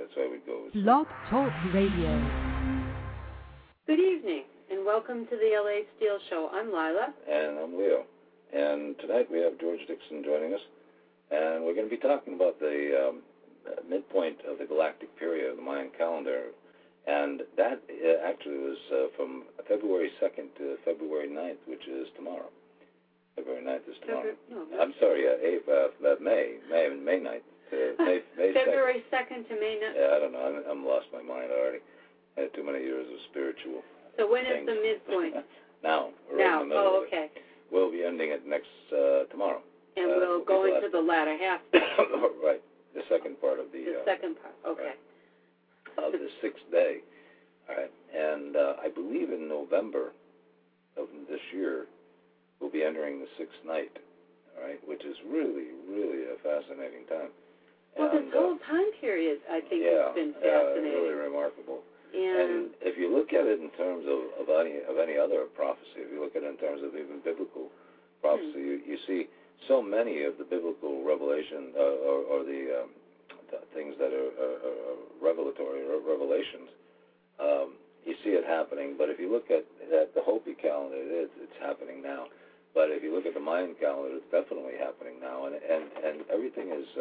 that's why we go with 6. Blog Talk Radio. Good evening, and welcome to the LA Steel Show. I'm Lila. And I'm Leo. And tonight we have George Dixon joining us, and we're going to be talking about the midpoint of the galactic period of the Mayan calendar. And that actually was from February 2nd to February 9th, which is tomorrow. February 9th is tomorrow. I'm sorry, May 9th. May February 2nd to May 9th? Yeah, I don't know. I'm lost my mind already. I had too many years of spiritual So when things. is the midpoint? Now. We're in the middle of it. Okay. We'll be ending it next tomorrow. And we'll go into the latter half. Right. The second part of the second part, okay. Right. Of the 6th day. All right. And I believe in November of this year, we'll be entering the 6th night, all right, which is really, really a fascinating time. Well, this whole time period, I think, has been fascinating. Really remarkable. And if you look at it in terms of any other prophecy, if you look at it in terms of even biblical prophecy, you see so many of the biblical revelation or the things that are revelatory or revelations. You see it happening, but if you look at the Hopi calendar, it's happening now. But if you look at the Mayan calendar, it's definitely happening now, and everything is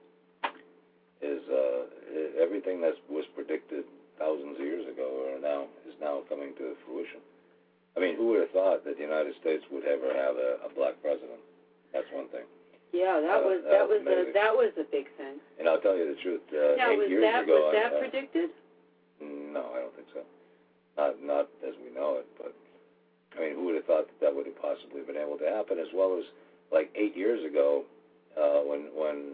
everything that was predicted thousands of years ago is now coming to fruition. I mean, who would have thought that the United States would ever have a black president? That's one thing. Yeah, that was a big thing. And I'll tell you the truth. Now, 8 years ago, was that predicted? No, I don't think so. Not as we know it, but I mean, who would have thought that would have possibly been able to happen? As well as like 8 years ago, when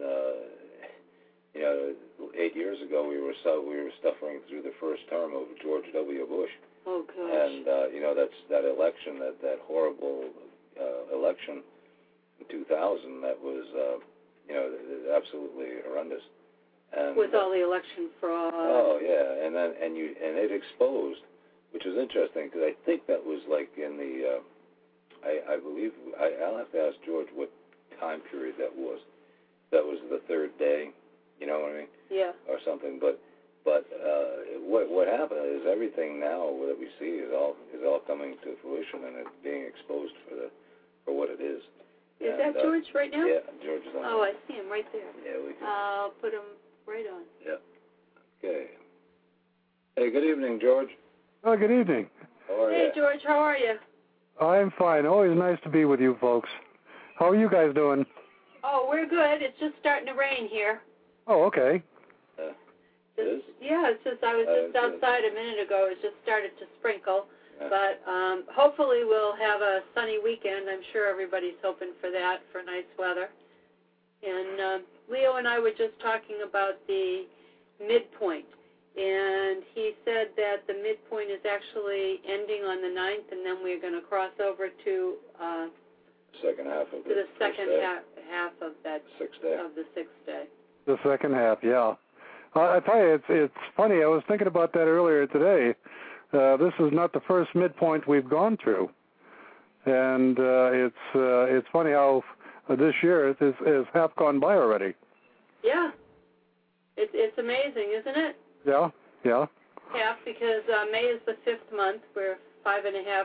8 years ago we were suffering through the first term of George W. Bush. Oh gosh. And that's that election, that horrible election in 2000. That was absolutely horrendous. And with all the election fraud. Oh yeah, and it exposed, which was interesting because I think that was like in the I believe I'll have to ask George what time period that was. That was the 3rd day. You know what I mean? Yeah. Or something, but what happened is everything now that we see is all coming to fruition, and it's being exposed for what it is. Is that George right now? Yeah, George is on. Oh, I see him right there. Yeah, we can. I'll put him right on. Yeah. Okay. Hey, good evening, George. Oh, good evening. How are you? Hey, George, how are you? I'm fine. Always nice to be with you folks. How are you guys doing? Oh, we're good. It's just starting to rain here. Oh, okay. Yeah, it's just I was just outside a minute ago. It just started to sprinkle. Yeah. But hopefully we'll have a sunny weekend. I'm sure everybody's hoping for that, for nice weather. And Leo and I were just talking about the midpoint. And he said that the midpoint is actually ending on the 9th, and then we're going to cross over to second half of the second half of that 6th day. Of the 6th day. The second half, yeah. I tell you, it's funny. I was thinking about that earlier today. This is not the first midpoint we've gone through, and it's funny how this year is half gone by already. Yeah, it's amazing, isn't it? Yeah. Half, because May is the 5th month. We're 5.5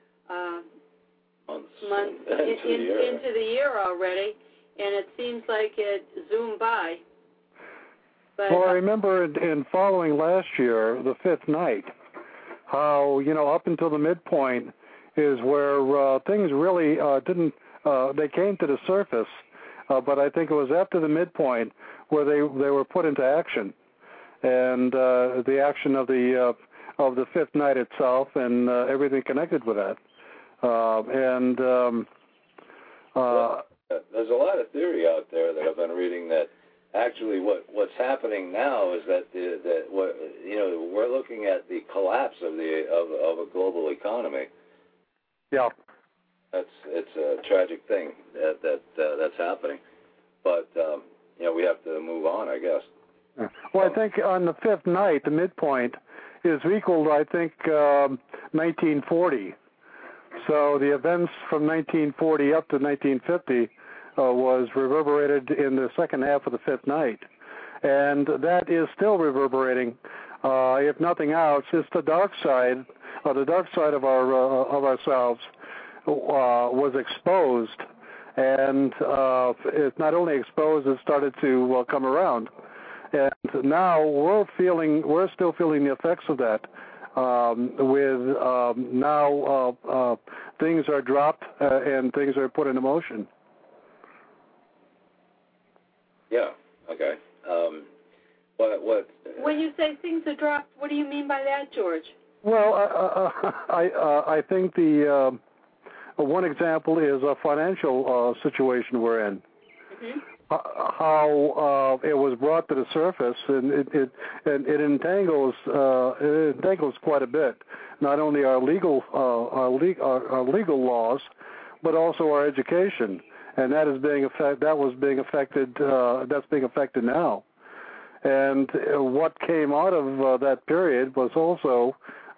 months into the year already, and it seems like it zoomed by. But, well, I remember in following last year, the 5th night, how, up until the midpoint is where things really didn't, they came to the surface, but I think it was after the midpoint where they were put into action. And the action of the 5th night itself and everything connected with that. There's a lot of theory out there that I've been reading that actually what's happening now is that we're looking at the collapse of a global economy. Yeah. It's a tragic thing that's happening, but we have to move on, I guess. Well, I think on the 5th night, the midpoint is equal to, I think, 1940. So the events from 1940 up to 1950 was reverberated in the second half of the 5th night. and that is still reverberating. If nothing else, it's the dark side, the dark side of ourselves was exposed, and it's not only exposed, it started to come around, and now we're still feeling the effects of that. Now things are dropped and things are put into motion. Yeah. Okay. What? When you say things are dropped, what do you mean by that, George? Well, I think the one example is a financial situation we're in. Mm-hmm. How it was brought to the surface, and it entangles quite a bit. Not only our legal laws, but also our education, and that's being affected now. And what came out of that period was also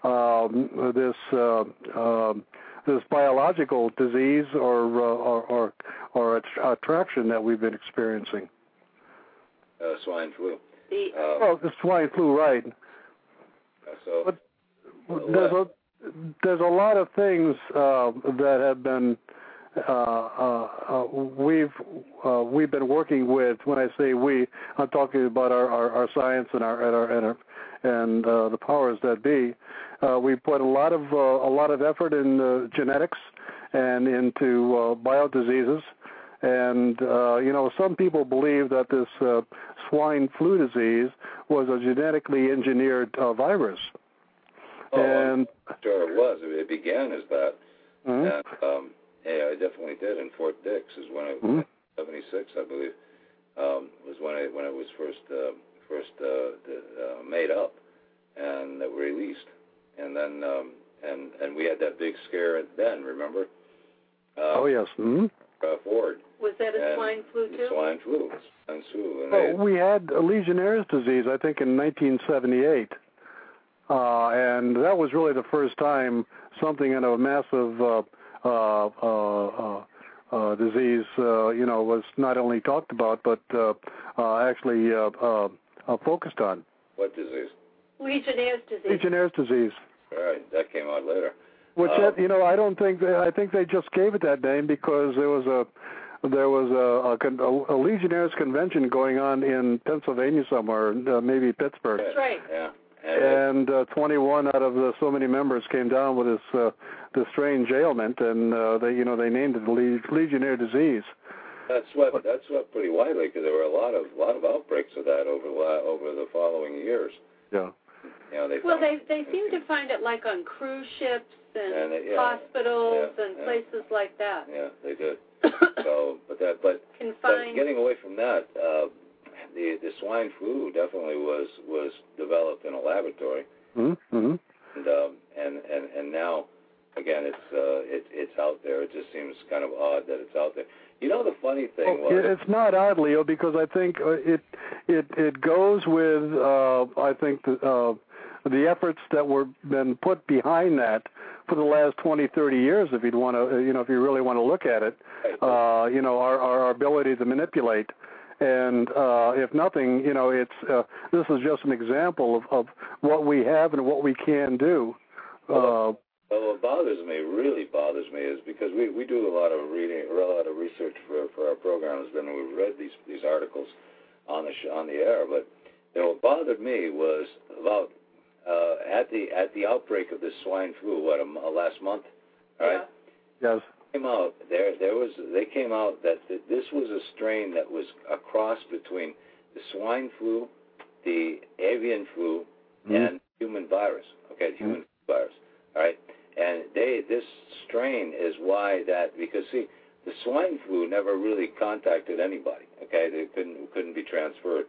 this biological disease or attraction that we've been experiencing. Swine flu. The swine flu, right? So, but there's a lot of things that have been we've been working with. When I say we, I'm talking about our science and the powers that be. We put a lot of effort in genetics and into biodiseases, and some people believe that this swine flu disease was a genetically engineered virus. And I'm sure it was. It began as that. Mm-hmm. And yeah, it definitely did. In Fort Dix is when it was 76, I believe, was when it was first made up and released, and then and we had that big scare then. Remember? Oh yes. Mm-hmm. Ford. Was that a swine flu too? Swine flu. And we had Legionnaire's disease, I think, in 1978. And that was really the first time something in a massive disease, was not only talked about but actually focused on. What disease? Legionnaire's disease. Legionnaire's disease. All right, that came out later. Which I think they just gave it that name because there was a Legionnaire's convention going on in Pennsylvania somewhere, maybe Pittsburgh. That's right. Yeah. And 21 out of so many members came down with this strange ailment, and they named it Legionnaire disease. That swept pretty widely because there were a lot of outbreaks of that over the following years. Yeah. They seem to find it like on cruise ships and hospitals and places like that. Yeah, they did. but getting away from that, the swine flu definitely was developed in a laboratory. Mm-hmm. And now again it's out there. It just seems kind of odd that it's out there. The funny thing was it's not odd, Leo, because I think it goes with I think the efforts that were been put behind that for the last 20, 30 years, if you'd want to, if you really want to look at it, our ability to manipulate. And if nothing, this is just an example of what we have and what we can do. What really bothers me is because we do a lot of reading, a lot of research for our programs, and we've read these articles on the air. But what bothered me was about at the outbreak of the swine flu, last month, right? Yes. Came out they came out that this was a strain that was a cross between the swine flu, the avian flu, and human virus. Okay, human virus. All right, and this strain is why because see, the swine flu never really contacted anybody. Okay, they couldn't be transferred.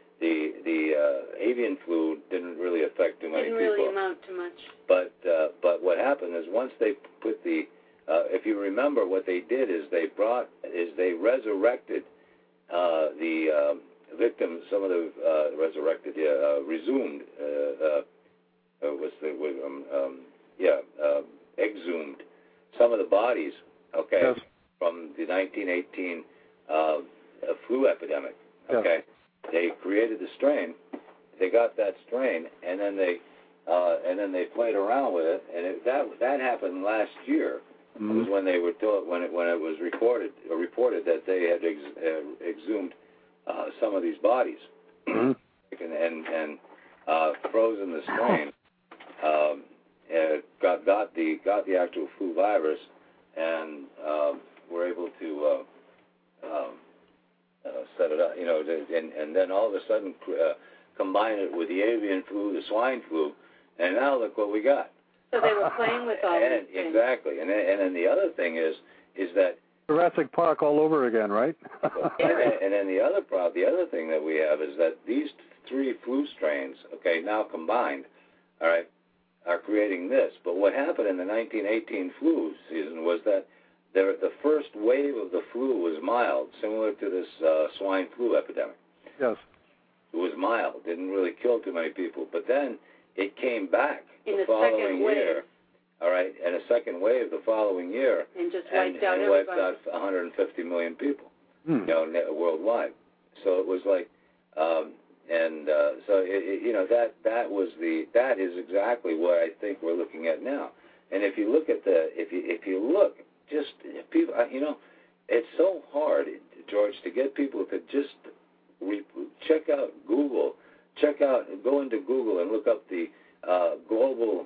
The avian flu didn't really affect too many people. Didn't really amount to much. But what happened is once they put if you remember, what they did is they resurrected the victims. Some of the exhumed some of the bodies. Okay, yes. From the 1918 flu epidemic. Okay, they created the strain. They got that strain, and then they played around with it, and that happened last year. Mm-hmm. It was when they were told, when it was reported that they had exhumed some of these bodies and frozen the strain. Got the actual flu virus, and were able to set it up, and then all of a sudden combine it with the avian flu, the swine flu, and now look what we got. So they were playing with all these things. Exactly, and then the other thing is that Jurassic Park all over again, right? and then the other thing that we have is that these three flu strains, now combined, all right, are creating this. But what happened in the 1918 flu season was that the first wave of the flu was mild, similar to this swine flu epidemic. Yes. It was mild, didn't really kill too many people. But then it came back in the following year. All right, and a second wave the following year. And just wiped out everybody. Wiped out 150 million people, worldwide. So it was like, that is exactly what I think we're looking at now. And if you look at people, it's so hard, George, to get people to just check out Google, go into Google and look up the global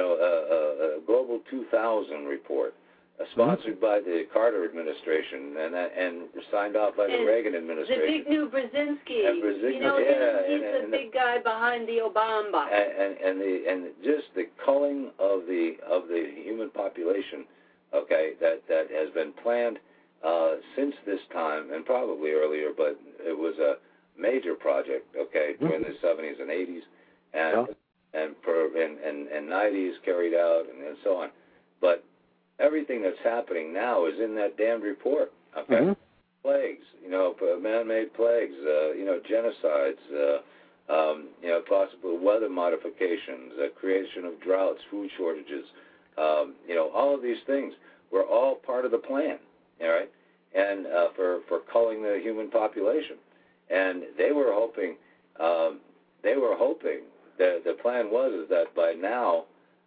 2000 report, sponsored by the Carter administration and signed off by the Reagan administration. Zbigniew Brzezinski. He's the big guy behind the Obama. And just the culling of the human population, that has been planned since this time and probably earlier, but it was a major project, during the 70s and 80s and 90s carried out and so on. But everything that's happening now is in that damned report, Plagues, man-made plagues, genocides, possible weather modifications, creation of droughts, food shortages, all of these things were all part of the plan, all right, and for culling the human population. And they were hoping that the plan was that by now,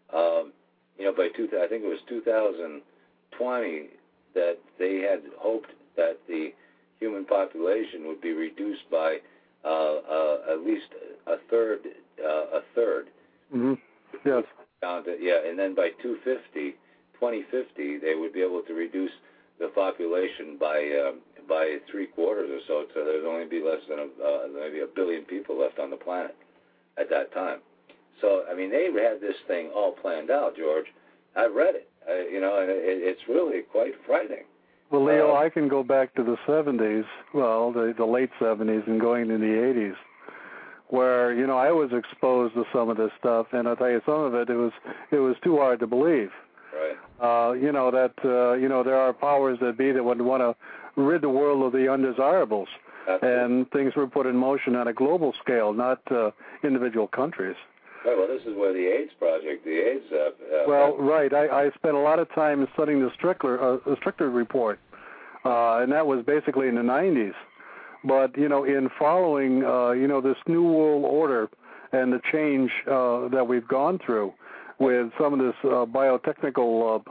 by I think it was 2020, that they had hoped that the human population would be reduced by at least a third. Mm-hmm. Yes. And then by 2050, they would be able to reduce the population by 3/4 or so. So there'd only be less than maybe 1 billion people left on the planet at that time. So I mean, they had this thing all planned out, George. I read it, and it's really quite frightening. Well, Leo, I can go back to the 70s, the late 70s and going into the 80s, where, I was exposed to some of this stuff, and I'll tell you, some of it was too hard to believe. Right. There are powers that be that would want to rid the world of the undesirables. Absolutely. And things were put in motion on a global scale, not individual countries. Right, well, this is where the AIDS project, right. I spent a lot of time studying the Strickler report, and that was basically in the 90s. But, in following, this new world order and the change that we've gone through with some of this biotechnical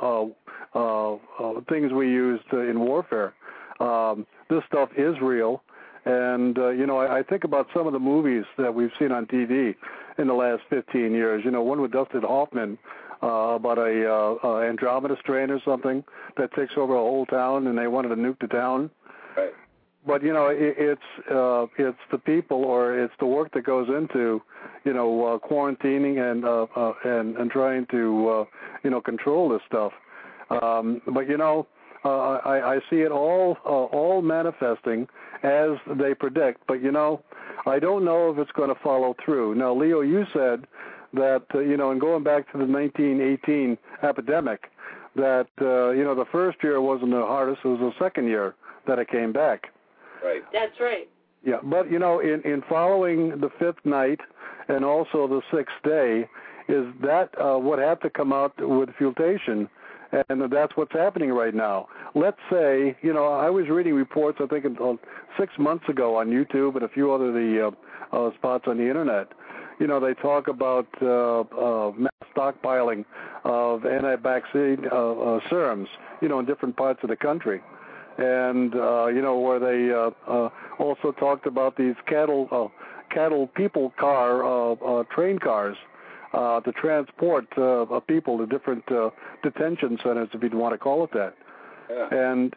things we used in warfare, this stuff is real. And, I think about some of the movies that we've seen on TV in the last 15 years. One with Dustin Hoffman about a Andromeda strain or something that takes over a whole town, and they wanted to nuke the town. Right. But, it's the people, or it's the work that goes into, quarantining and trying to, control this stuff. But, I see it all manifesting as they predict. But, I don't know if it's going to follow through. Now, Leo, you said that, and going back to the 1918 epidemic, that, the first year wasn't the hardest. It was the second year that it came back. Right. That's right. Yeah, but, in following the fifth night and also the sixth day, is that would have to come out with futation, and that's what's happening right now. let's say, I was reading reports, I think 6 months ago on YouTube and a few other spots on the internet. They talk about mass stockpiling of anti-vaccine serums, in different parts of the country. And, where they also talked about these cattle people train cars to transport people to different detention centers, if you'd want to call it that. Yeah. And,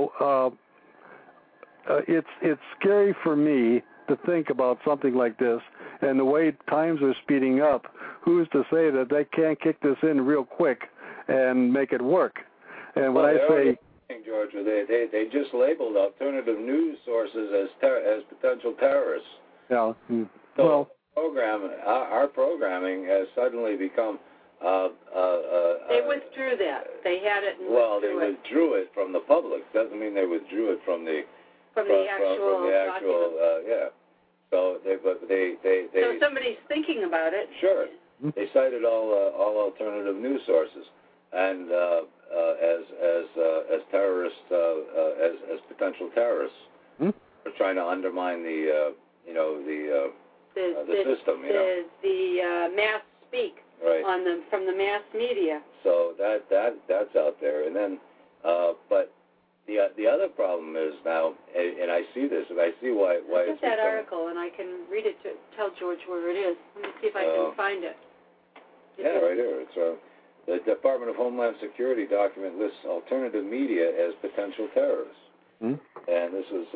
it's scary for me to think about something like this, and the way times are speeding up, who's to say that they can't kick this in real quick and make it work? And when I say, Georgia, they just labeled alternative news sources as potential terrorists. Yeah. So our programming has suddenly become. They withdrew that. They had it. They withdrew it from the public. Doesn't mean they withdrew it from the actual. Yeah. So they. So somebody's thinking about it. Sure. They cited all alternative news sources and as terrorists, as potential terrorists. They're trying to undermine the system. The mass speak. Right. From the mass media. So that's out there, and then, but the other problem is now, and I see this, and I see why it's that article, and I can read it to tell George where it is. Let me see if I can find it. Right here. It's the Department of Homeland Security document lists alternative media as potential terrorists, and this is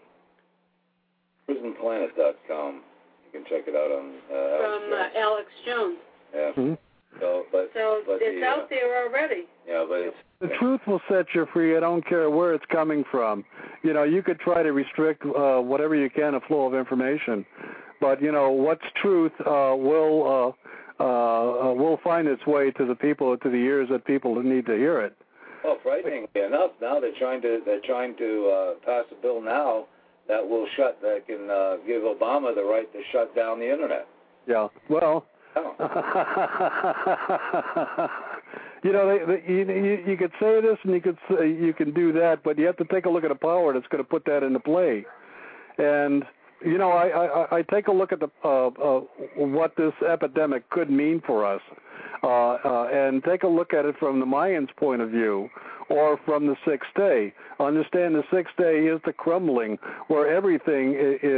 prisonplanet.com. You can check it out on from Alex Jones. Yeah. So it's out there already. Yeah, but the truth will set you free. I don't care where it's coming from. You could try to restrict whatever you can, a flow of information, but what's truth will find its way to the people, to the ears of people who need to hear it. Well, frighteningly enough, now they're trying to pass a bill now that can give Obama the right to shut down the internet. Yeah. Well. Oh. You could say this and you can do that, but you have to take a look at the power that's going to put that into play. And I take a look at what this epidemic could mean for us, and take a look at it from the Mayans' point of view, or from the Sixth Day. Understand the Sixth Day is the crumbling, where everything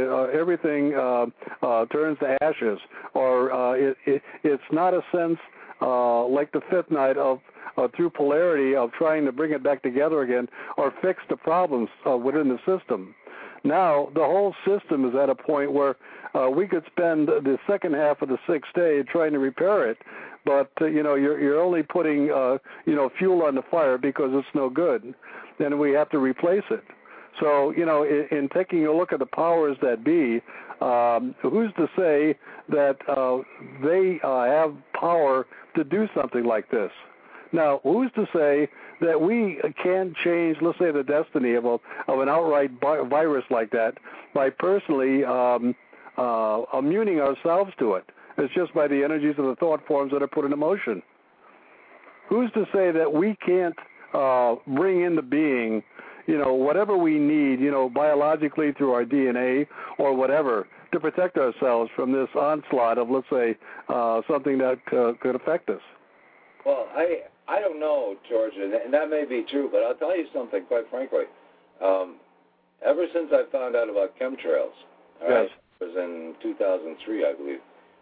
turns to ashes, or it's not a sense like the fifth night of through polarity of trying to bring it back together again or fix the problems within the system. Now the whole system is at a point where we could spend the second half of the Sixth Day trying to repair it, but you're only putting fuel on the fire because it's no good, and we have to replace it. So in taking a look at the powers that be, who's to say that they have power to do something like this? Now, who's to say that we can change, let's say, the destiny of an outright virus like that by personally immuning ourselves to it? It's just by the energies of the thought forms that are put into motion. Who's to say that we can't bring into being, whatever we need, biologically through our DNA or whatever, to protect ourselves from this onslaught of, let's say, something that could affect us? Well, I don't know, George, and that may be true, but I'll tell you something, quite frankly. Ever since I found out about chemtrails, yes. It was in 2003, I believe,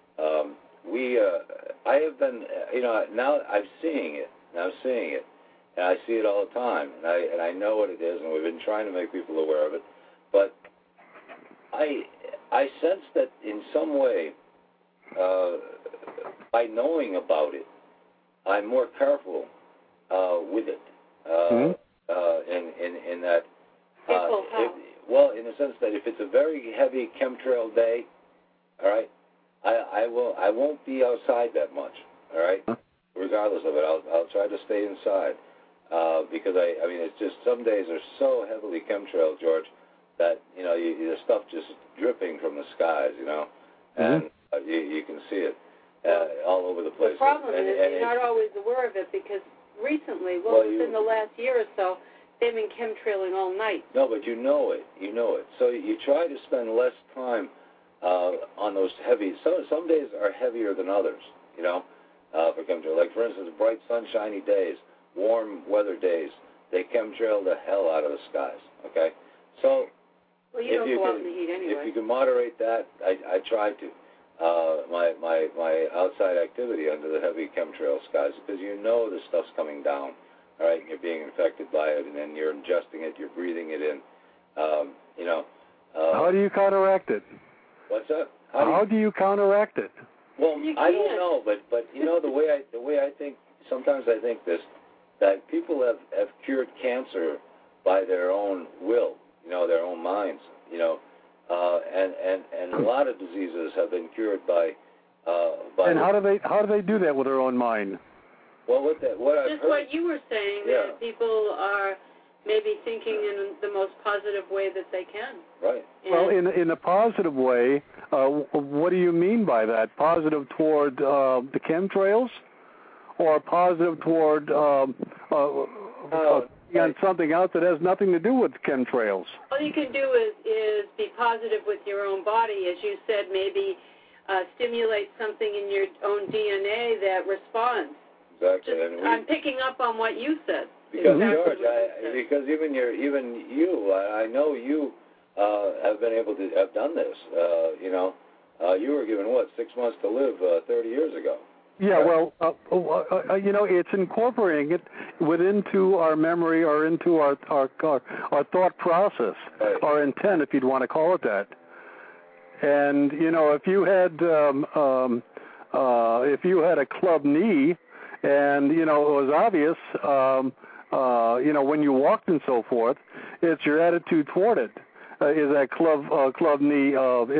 I have been, now I'm seeing it, and I see it all the time, and I know what it is, and we've been trying to make people aware of it, but I sense that in some way, by knowing about it, I'm more careful with it. In that, in the sense that if it's a very heavy chemtrail day, all right, I won't be outside that much, all right. Regardless of it, I'll try to stay inside because I mean it's just some days are so heavily chemtrail, George, that the stuff just dripping from the skies, and you can see it. All over the place. The problem is you're not always aware of it because recently, within the last year or so, They've been chemtrailing all night. No, but you know it. You know it. So you try to spend less time on those heavy. Some days are heavier than others, you know, for chemtrail. Like, for instance, bright, sunshiny days, warm weather days, they chemtrail the hell out of the skies, okay? So well, you don't go out in the heat anyway. If you can moderate that, I try to. My outside activity under the heavy chemtrail skies, because you know the stuff's coming down, all right, and you're being infected by it, and then you're ingesting it, you're breathing it in, you know. How do you counteract it? What's that? How do you counteract it? Well, I don't know, but you know, the way I think, sometimes I think this, that people have cured cancer by their own will, you know, their own minds, you know, and a lot of diseases have been cured by. And how do they do that with their own mind? Well, what I've just heard, what you were saying, that people are maybe thinking in the most positive way that they can. Right. And well, in a positive way, what do you mean by that? Positive toward the chemtrails, or positive toward on something else that has nothing to do with chemtrails? All you can do is be positive with your own body, as you said. Maybe stimulate something in your own DNA that responds. Exactly. I'm picking up on what you said. Because George, because even you, I know you have been able to have done this. You know, you were given 6 months to live 30 years ago. Yeah, well, you know, it's incorporating it into our memory or into our thought process, right. Our intent, if you'd want to call it that. And you know, if you had a club knee, and you know it was obvious, you know, when you walked and so forth, it's your attitude toward it. Is that club knee?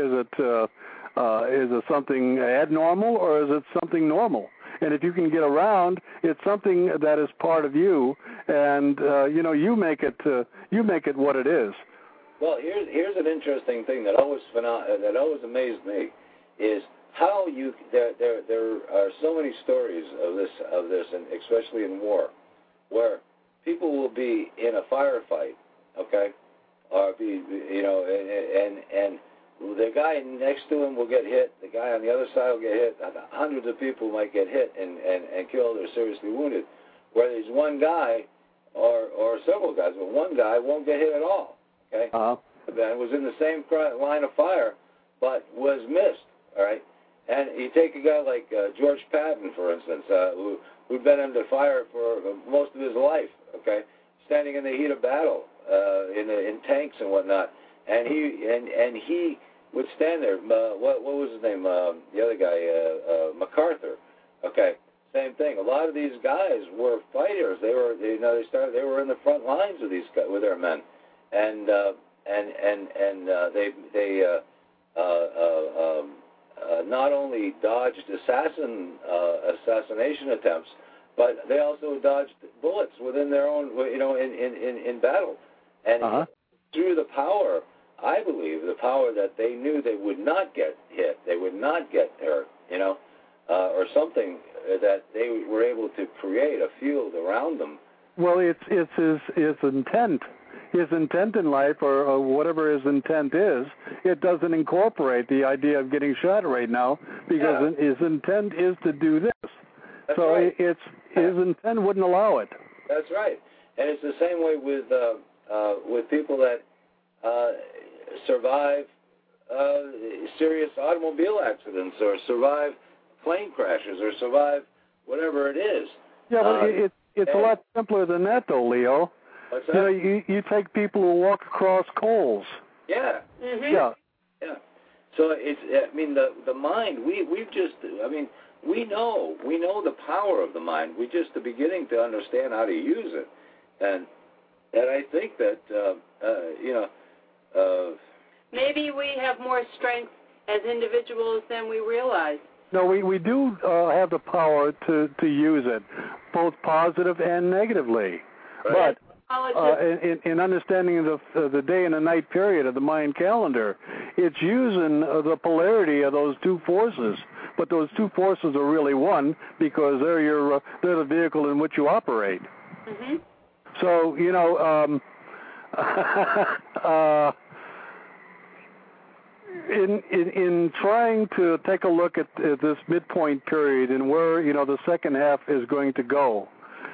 Is it something abnormal, or is it something normal? And if you can get around, it's something that is part of you, and you know, you make it what it is. Well, here's an interesting thing that always amazed me, is how there are so many stories of this, and especially in war, where people will be in a firefight, okay, or be, you know, and the guy next to him will get hit, the guy on the other side will get hit, hundreds of people might get hit and killed or seriously wounded, where there's one guy or several guys, but one guy won't get hit at all, okay? And was in the same line of fire, but was missed, all right? And you take a guy like George Patton, for instance, who'd been under fire for most of his life, okay, standing in the heat of battle, in tanks and whatnot, and he would stand there. What was his name? The other guy, MacArthur. Okay, same thing. A lot of these guys were fighters. They were in the front lines with these guys, with their men, and they not only dodged assassination attempts, but they also dodged bullets within their own, you know, in battle. And through the power, I believe, the power that they knew they would not get hit, they would not get hurt, you know, or something that they were able to create a field around them. Well, it's his intent. His intent in life, or whatever his intent is, it doesn't incorporate the idea of getting shot right now, because his intent is to do this. That's so right. His intent wouldn't allow it. That's right. And it's the same way with people that survive serious automobile accidents, or survive plane crashes, or survive whatever it is. Yeah, but it's a lot simpler than that, though, Leo. What's that? You know, you take people who walk across coals. Yeah. Mm-hmm. Yeah. So I mean, the mind. We've just. I mean, we know the power of the mind. We just are beginning to understand how to use it, and I think that you know. Maybe we have more strength as individuals than we realize. No, we do have the power to use it, both positive and negatively. Right. But in understanding the day and the night period of the Mayan calendar, it's using the polarity of those two forces. But those two forces are really one, because they're the vehicle in which you operate. Mm-hmm. So, in trying to take a look at this midpoint period and where, the second half is going to go,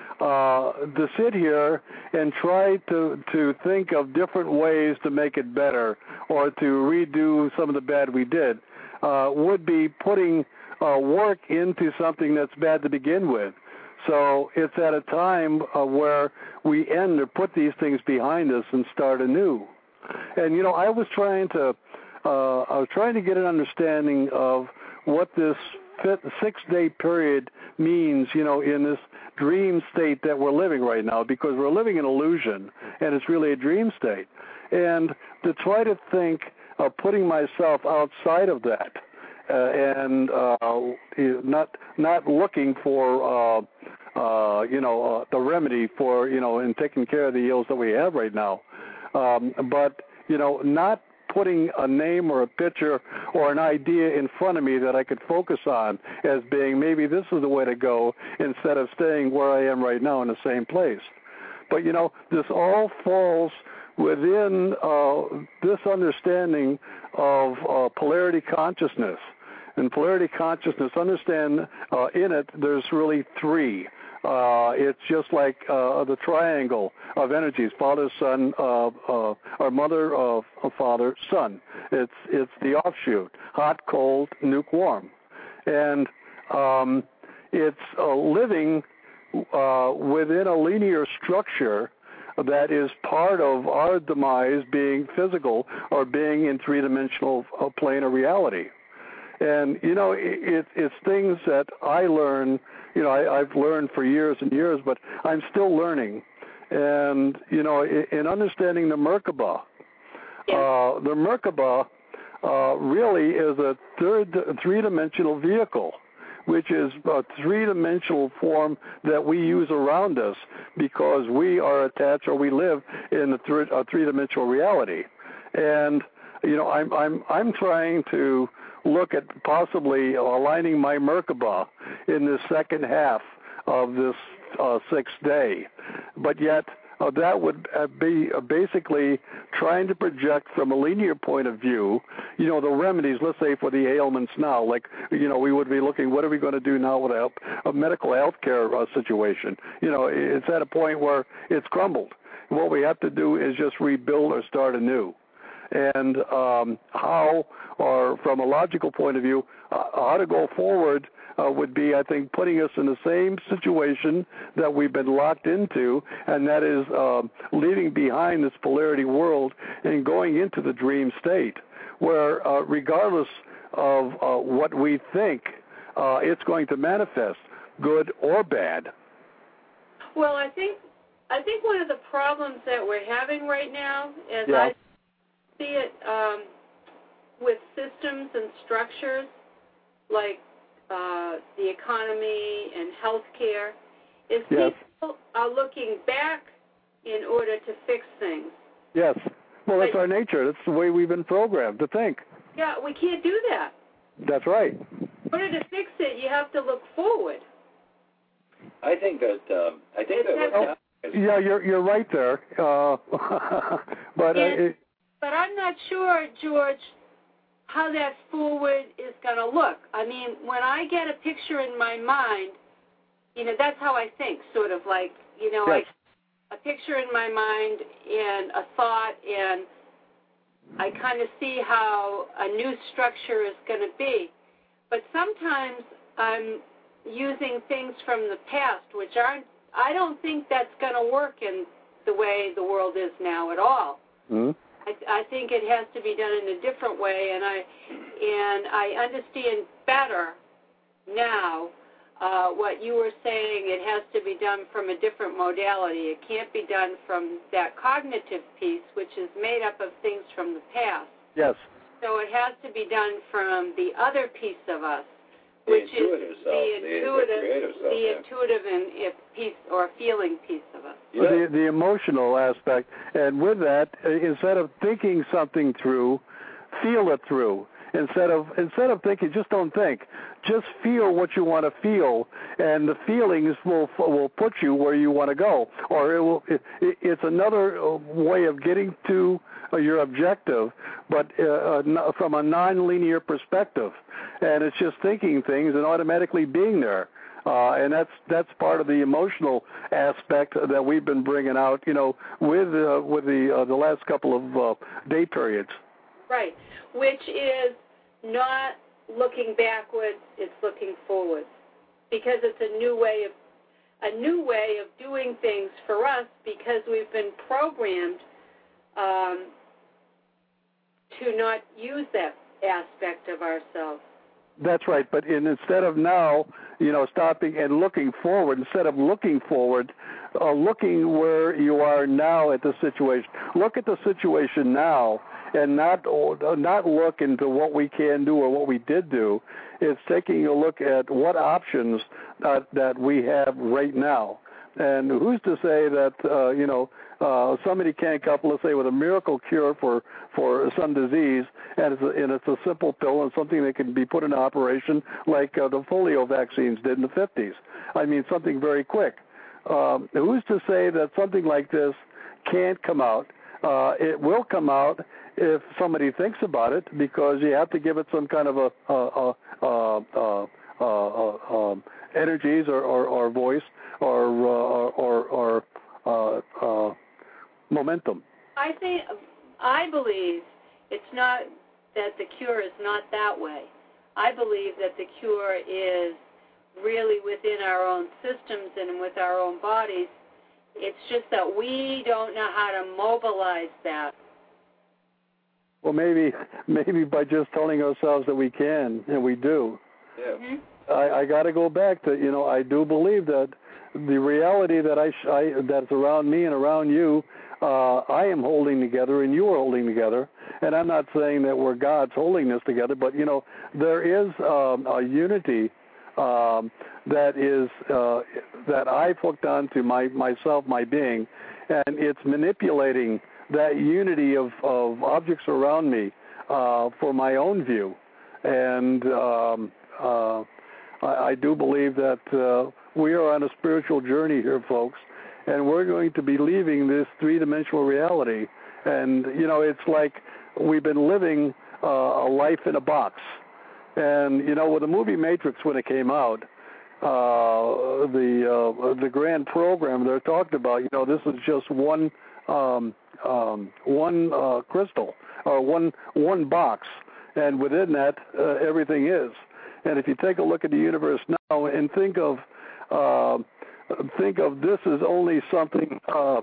to sit here and try to think of different ways to make it better or to redo some of the bad we did would be putting work into something that's bad to begin with. So it's at a time where we end or put these things behind us and start anew. And I was trying to get an understanding of what this 6-day period means, in this dream state that we're living right now, because we're living in illusion, and it's really a dream state. And to try to think of putting myself outside of that, and not looking for the remedy for in taking care of the ills that we have right now, but not putting a name or a picture or an idea in front of me that I could focus on as being maybe this is the way to go instead of staying where I am right now in the same place. But this all falls within this understanding of polarity consciousness. And polarity consciousness, understand in it, there's really three. It's just like the triangle of energies: Father, Son, or Mother, Father, Son. It's the offshoot: hot, cold, lukewarm, and it's living within a linear structure that is part of our demise, being physical or being in three-dimensional plane of reality. And it's things that I learn. I've learned for years and years, but I'm still learning. And in understanding the Merkaba, the Merkaba really is a three-dimensional vehicle, which is a three-dimensional form that we use around us because we are attached or we live in a three-dimensional reality. And I'm trying to look at possibly aligning my Merkaba in the second half of this 6th day. But yet that would be basically trying to project from a linear point of view, the remedies, let's say for the ailments now, like, we would be looking, what are we going to do now with a medical health care situation? It's at a point where it's crumbled. What we have to do is just rebuild or start anew. And how, or from a logical point of view, how to go forward would be, I think, putting us in the same situation that we've been locked into, and that is leaving behind this polarity world and going into the dream state, where regardless of what we think, it's going to manifest, good or bad. Well, I think one of the problems that we're having right now is I see it with systems and structures like the economy and healthcare, is people are looking back in order to fix things. Yes. Well, that's our nature. That's the way we've been programmed to think. Yeah, we can't do that. That's right. In order to fix it, you have to look forward. I think that yeah, you're right there. But I'm not sure, George, how that forward is going to look. I mean, when I get a picture in my mind, that's how I think, sort of like, a picture in my mind and a thought, and I kind of see how a new structure is going to be. But sometimes I'm using things from the past, which I don't think that's going to work in the way the world is now at all. Mm-hmm. I think it has to be done in a different way, and I understand better now what you were saying. It has to be done from a different modality. It can't be done from that cognitive piece, which is made up of things from the past. Yes. So it has to be done from the other piece of us, which is the intuitive piece or feeling piece of us. Yeah. The emotional aspect. And with that, instead of thinking something through, feel it through. Instead of thinking, just don't think. Just feel what you want to feel, and the feelings will put you where you want to go. Or it's another way of getting to your objective, but from a non-linear perspective. And it's just thinking things and automatically being there. And that's part of the emotional aspect that we've been bringing out, with the last couple of day periods. Right, which is not looking backwards; it's looking forwards, because it's a new way of doing things for us, because we've been programmed to not use that aspect of ourselves. That's right, but instead of now, stopping and looking forward, instead of looking forward, looking where you are now at the situation. Look at the situation now, and not look into what we can do or what we did do. It's taking a look at what options that we have right now. And who's to say that somebody can't come up, let's say, with a miracle cure for some disease, and it's a simple pill and something that can be put into operation like the polio vaccines did in the 50s. I mean, something very quick. Who's to say that something like this can't come out? It will come out if somebody thinks about it, because you have to give it some kind of energies or voice or momentum. I believe it's not that the cure is not that way. I believe that the cure is really within our own systems and with our own bodies. It's just that we don't know how to mobilize that. Well, maybe by just telling ourselves that we can, and we do. Yeah. Mm-hmm. I got to go back to, I do believe that the reality that's around me and around you, I am holding together and you are holding together. And I'm not saying that we're God's holding this together, but, there is a unity that I've hooked onto myself, my being, and it's manipulating that unity of objects around me for my own view. And I do believe that we are on a spiritual journey here, folks, and we're going to be leaving this three-dimensional reality. And, it's like we've been living a life in a box. And, with the movie Matrix, when it came out, the grand program they're talking about, this is just one crystal or one box, and within that everything is. And if you take a look at the universe now and think of this as only something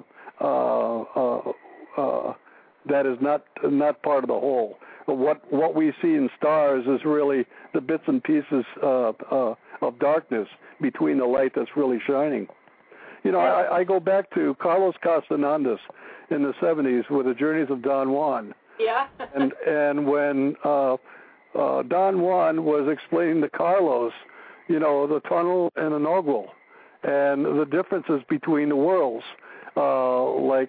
that is not part of the whole. What we see in stars is really the bits and pieces of darkness between the light that's really shining. I go back to Carlos Castaneda in the 70s with the Journeys of Don Juan. Yeah. and when Don Juan was explaining to Carlos, the tunnel and the inaugural, and the differences between the worlds, like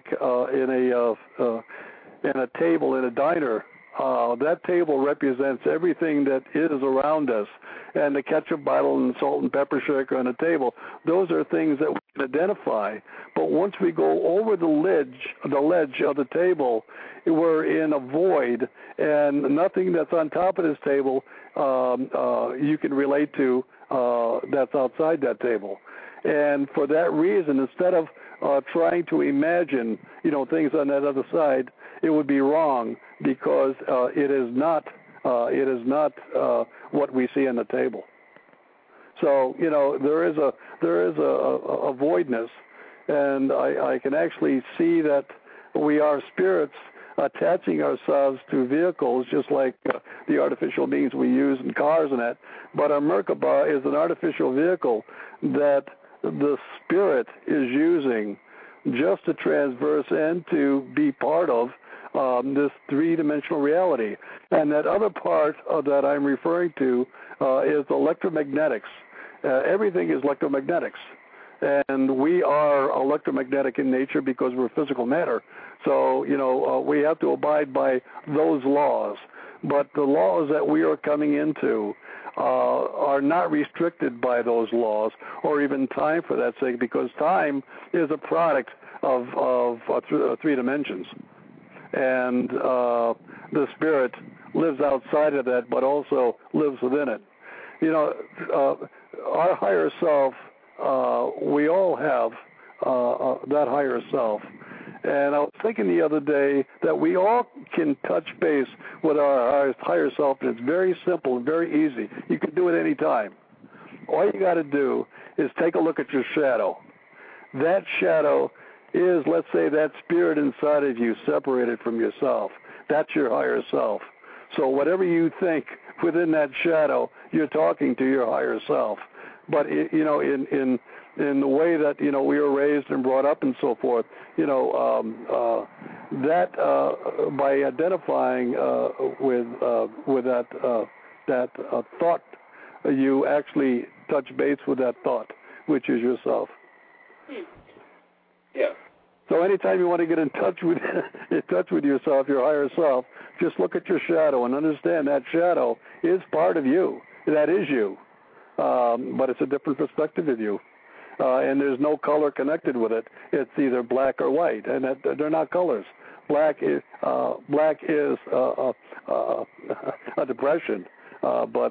in a table in a diner. That table represents everything that is around us, and the ketchup bottle and salt and pepper shaker on the table. Those are things that we can identify. But once we go over the ledge of the table, we're in a void, and nothing that's on top of this table you can relate to that's outside that table. And for that reason, instead of trying to imagine, things on that other side, it would be wrong, because it is not what we see on the table. So there is a voidness, and I can actually see that we are spirits attaching ourselves to vehicles, just like the artificial means we use in cars and that. But our Merkaba is an artificial vehicle that the spirit is using just to transverse and to be part of this three-dimensional reality. And that other part that I'm referring to is electromagnetics. Everything is electromagnetics. And we are electromagnetic in nature because we're physical matter. So, we have to abide by those laws. but the laws that we are coming into are not restricted by those laws or even time for that sake, because time is a product of three dimensions. And the spirit lives outside of that, but also lives within it. You know, our higher self, we all have that higher self. And I was thinking the other day that we all can touch base with our higher self, and it's very simple and very easy. You can do it any time. All you got to do is take a look at your shadow. That shadow is, let's say, that spirit inside of you separated from yourself. That's your higher self. So whatever you think within that shadow, you're talking to your higher self. But, you know, in the way that, you know, we were raised and brought up and so forth, you know, that by identifying with that thought, you actually touch base with that thought, which is yourself. Yeah. So anytime you want to get in touch with yourself, your higher self, just look at your shadow and understand that shadow is part of you. That is you, but it's a different perspective of you. And there's no color connected with it. It's either black or white, and they're not colors. Black is a depression, but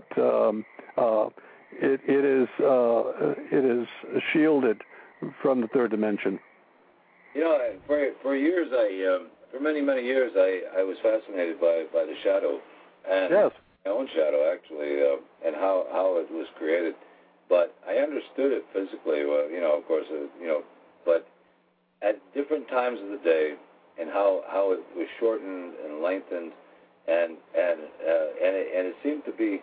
it is shielded from the third dimension. You know, for years, for many years, I was fascinated by the shadow, and yes. my own shadow actually, and how it was created. But I understood it physically, you know, of course, you know, but at different times of the day, and how it was shortened and lengthened, and it seemed to be,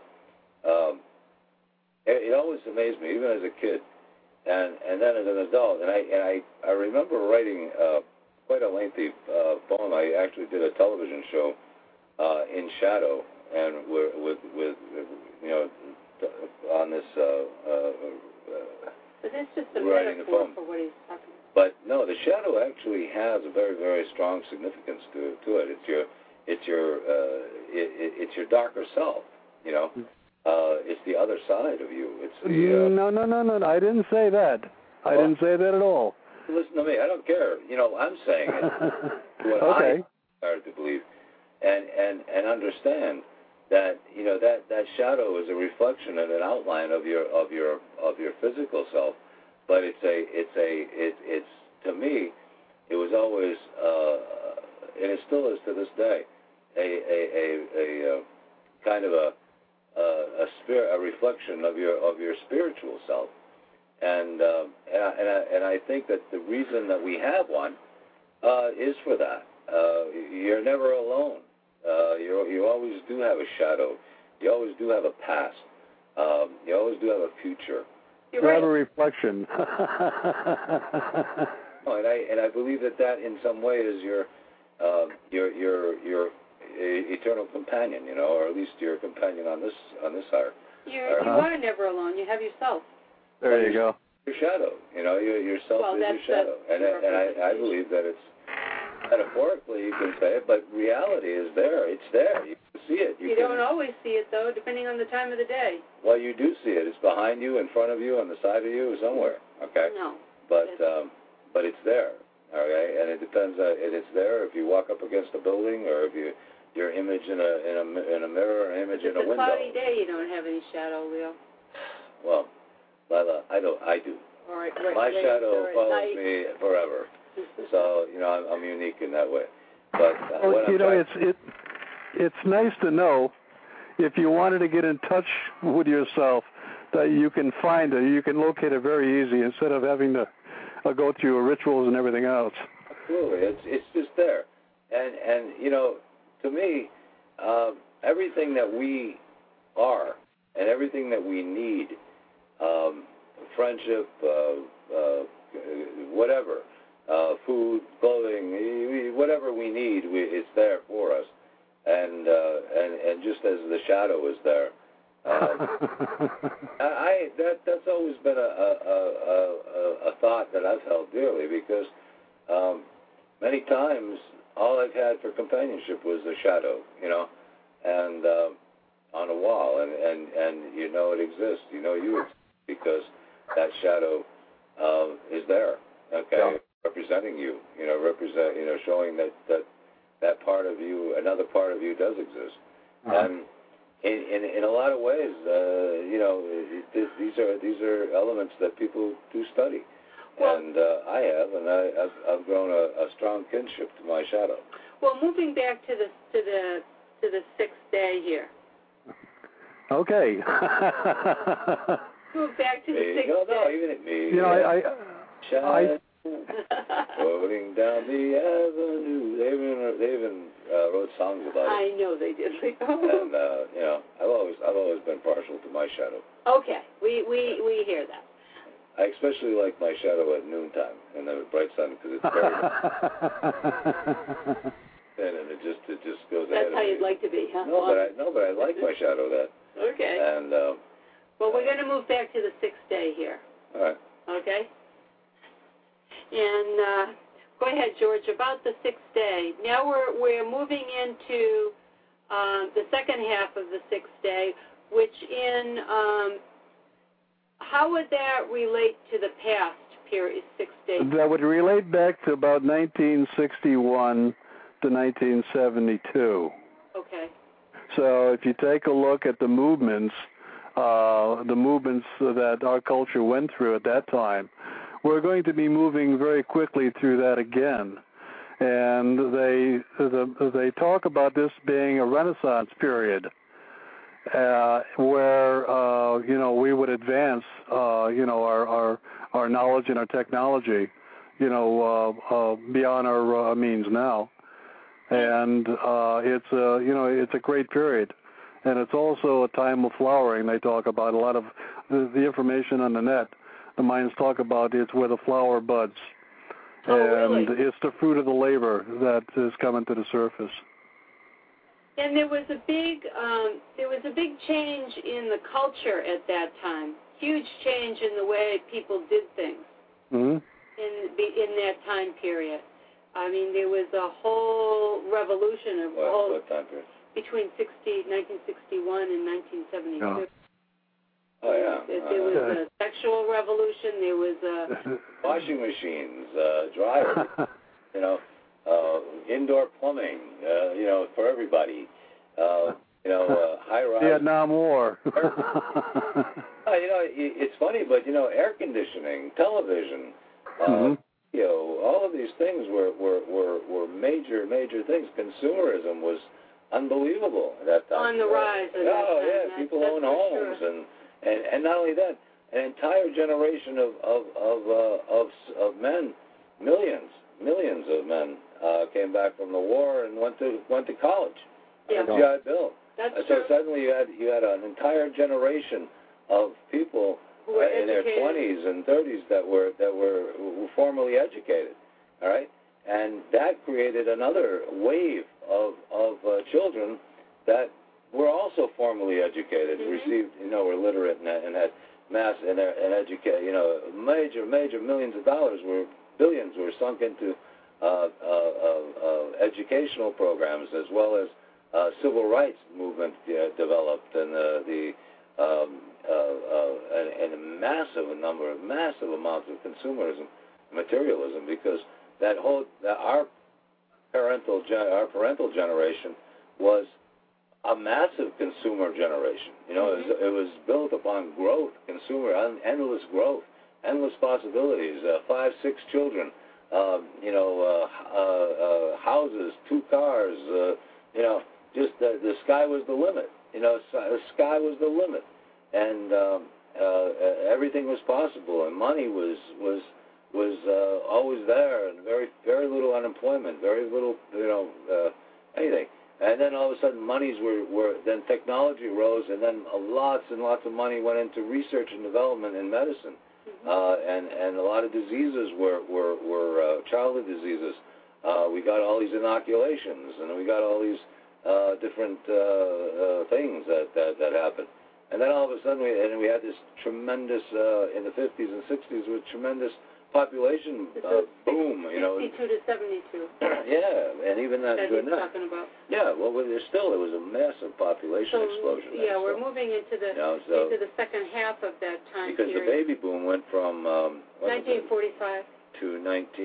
it always amazed me, even as a kid, and then as an adult, and I remember writing quite a lengthy poem. I actually did a television show in shadow, and with you know, on this but that's just a writing the metaphor poem. for what he's talking about. But no, the shadow actually has a very, very strong significance to it. It's your darker self, you know. It's the other side of you. It's the No. I didn't say that. I didn't say that at all. Listen to me. I don't care. You know, I'm saying it. What okay. I started to believe, and understand that, you know, that shadow is a reflection and an outline of your physical self. But it's to me, it was always, and it still is to this day, a kind of a reflection of your spiritual self, and I think that the reason that we have one is for that. You're never alone. You always do have a shadow. You always do have a past. You always do have a future. You have a reflection. And I believe that in some way is your eternal companion, you know, or at least your companion on this higher. You are never alone. You have yourself. There you go. Your shadow, you know, yourself is your shadow, and I believe that it's metaphorically you can say it, but reality is there. It's there. You can see it. You don't always see it though, depending on the time of the day. Well, you do see it. It's behind you, in front of you, on the side of you, somewhere. Okay. No. But it's there. Okay, and it depends. And it's there if you walk up against a building, or if your image in a mirror, or an image in a window. It's a cloudy day. You don't have any shadow, Leo. Well, Lila, I do. All right. My shadow follows me forever. So, you know, I'm unique in that way. But you know, it's nice to know if you wanted to get in touch with yourself that you can find it, you can locate it very easy instead of having to go through rituals and everything else. Absolutely, it's just there, and you know, to me, everything that we are and everything that we need, friendship, whatever. Food, clothing, whatever we need, it's there for us, and just as the shadow is there, that's always been a thought that I've held dearly, because many times all I've had for companionship was the shadow, you know, and on a wall, and you know it exists. You know you exist because that shadow is there. Okay, yeah. Representing you. You know, showing that part of you, another part of you, does exist. And in a lot of ways, you know, these are elements that people do study. Well, and I have, and I've grown a strong kinship to my shadow. Well, moving back to the sixth day here. Okay. Move back to the sixth day. No, even at me. You know, I floating down the avenue. They even wrote songs about it. I know they did. And you know, I've always been partial to my shadow. Okay, we hear that. I especially like my shadow at noontime in the bright sun because it's very thin and it just goes ahead. That's how you'd like to be, huh? No, but I like my shadow then. Okay. And well, we're going to move back to the sixth day here. All right. Okay. And go ahead, George. About the sixth day. Now we're moving into the second half of the sixth day, which in how would that relate to the past period, 6 days? That would relate back to about 1961 to 1972. Okay. So if you take a look at the movements that our culture went through at that time, we're going to be moving very quickly through that again. And they talk about this being a Renaissance period. Where you know, we would advance you know, our knowledge and our technology, you know, beyond our means now, and it's you know, it's a great period, and it's also a time of flowering. They talk about a lot of the information on the net. The minds talk about it's where the flower buds, and really? It's the fruit of the labor that is coming to the surface. And there was a big change in the culture at that time. Huge change in the way people did things. Mm-hmm. In that time period. I mean, there was a whole revolution of what time period? Between 1961 and 1972. Yeah. Oh yeah. There was a sexual revolution. There was a washing machines, dryers. You know. Indoor plumbing, you know, for everybody. You know, high-rise. Vietnam War. You know, it's funny, but you know, air conditioning, television, you know, all of these things were major things. Consumerism was unbelievable at that time. On the rise. Yeah, people own homes, sure. and not only that, an entire generation of men, millions of men came back from the war and went to college. Yeah. GI Bill. That's so true. Suddenly you had an entire generation of people in their 20s and 30s that were formally educated. All right, and that created another wave of children that were also formally educated, received, you know, were literate and had mass and educated. You know, major millions of dollars billions were sunk into educational programs, as well as civil rights movement developed, and and a massive amounts of consumerism, materialism, because our parental generation was a massive consumer generation. You know, it was built upon growth, endless growth, endless possibilities. 5, 6 children. You know, houses, 2 cars, you know, just the sky was the limit. You know, the sky was the limit, and everything was possible, and money was always there, and very little unemployment, very little, you know, anything. And then all of a sudden, then technology rose, and then lots and lots of money went into research and development in medicine. And a lot of diseases were childhood diseases. We got all these inoculations, and we got all these different things that happened. And then all of a sudden, we had this tremendous in the 50s and 60s with tremendous population boom, 62 to 72. Yeah, and even that. That he's talking about. Yeah, well, there was a massive population explosion. Yeah, we're moving into the second half of that time because period. The baby boom went from 1945 to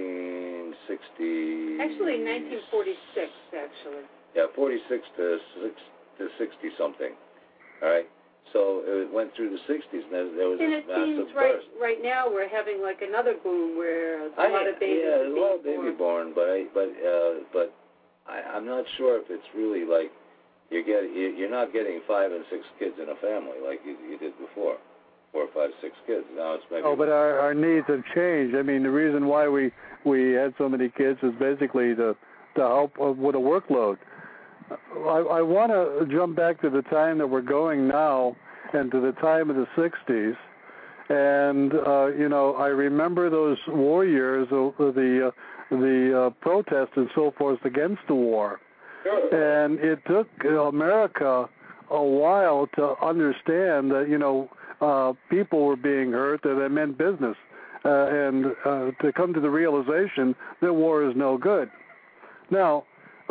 1960. Actually, 1946. Actually. Yeah, 46 to 60 something. All right. So it went through the 60s, and there was and a it massive seems burst. right now we're having like another boom where a lot of babies are being born. Yeah, a lot of baby born, but I'm not sure if it's really like you're not getting 5 and 6 kids in a family like you did before. 4, 5, 6 kids. Now it's maybe. Oh, but our needs have changed. I mean, the reason why we had so many kids is basically to help with a workload. I want to jump back to the time that we're going now and to the time of the 60s. And, I remember those war years, the protests and so forth against the war. Sure. And it took America a while to understand that, people were being hurt, that it meant business, and to come to the realization that war is no good. Now,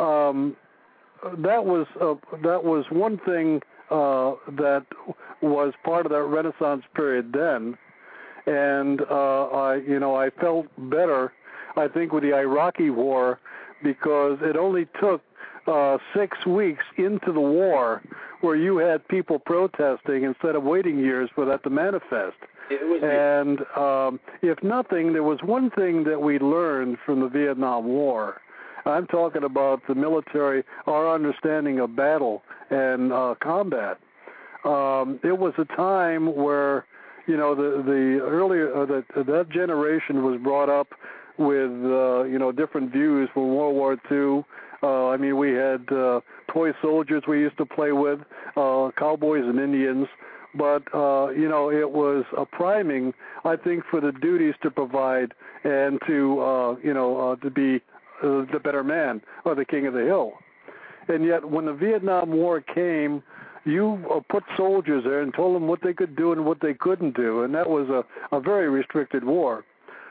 that was one thing that was part of that Renaissance period then, and I felt better, I think, with the Iraqi war because it only took 6 weeks into the war where you had people protesting instead of waiting years for that to manifest. And if nothing, there was one thing that we learned from the Vietnam War. I'm talking about the military, our understanding of battle and combat. It was a time where, the earlier that generation was brought up with different views from World War II. We had toy soldiers we used to play with, cowboys and Indians, but it was a priming, I think, for the duties to provide and to be the better man or the king of the hill. And yet when the Vietnam War came, you put soldiers there and told them what they could do and what they couldn't do, and that was a very restricted war.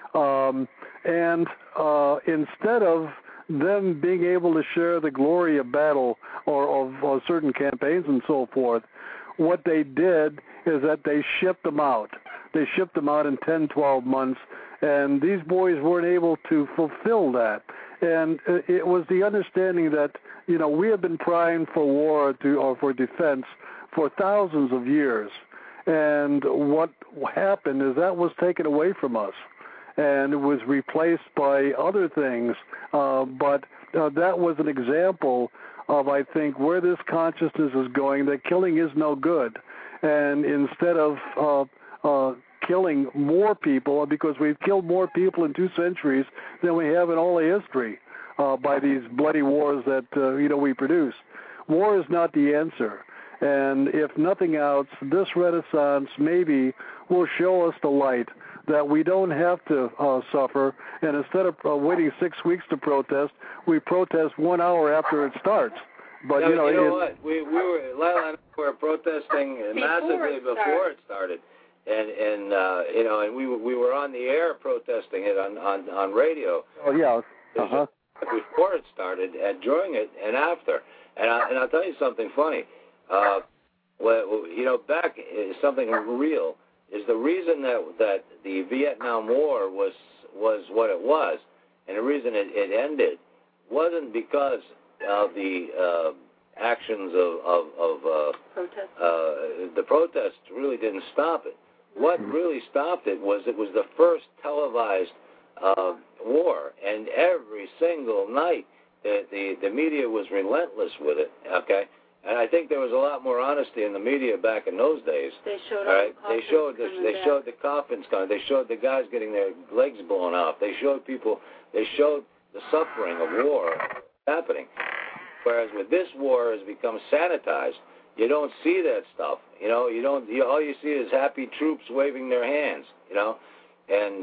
And instead of them being able to share the glory of battle or of certain campaigns and so forth, what they did is that they shipped them out. They shipped them out in 10, 12 months, and these boys weren't able to fulfill that. And it was the understanding that, we have been primed for war or for defense for thousands of years. And what happened is that was taken away from us, and it was replaced by other things. But that was an example of, I think, where this consciousness is going, that killing is no good. And instead of killing more people, because we've killed more people in 2 centuries than we have in all of history by these bloody wars that, we produce. War is not the answer. And if nothing else, this Renaissance maybe will show us the light that we don't have to suffer, and instead of waiting 6 weeks to protest, we protest 1 hour after it starts. But you know what? We were, Lila and I were protesting massively before it started, and we were on the air protesting it on radio. Oh yeah. Before it started, and during it, and after. And I'll tell you something funny. Back something real is the reason that the Vietnam War was what it was, and the reason it ended wasn't because of the actions of the protests really didn't stop it. What really stopped it was the first televised war, and every single night the media was relentless with it. Okay. And I think there was a lot more honesty in the media back in those days. They showed They showed the coffins coming. They showed the guys getting their legs blown off. They showed people. They showed the suffering of war happening. Whereas with this war has become sanitized. You don't see that stuff. All you see is happy troops waving their hands. And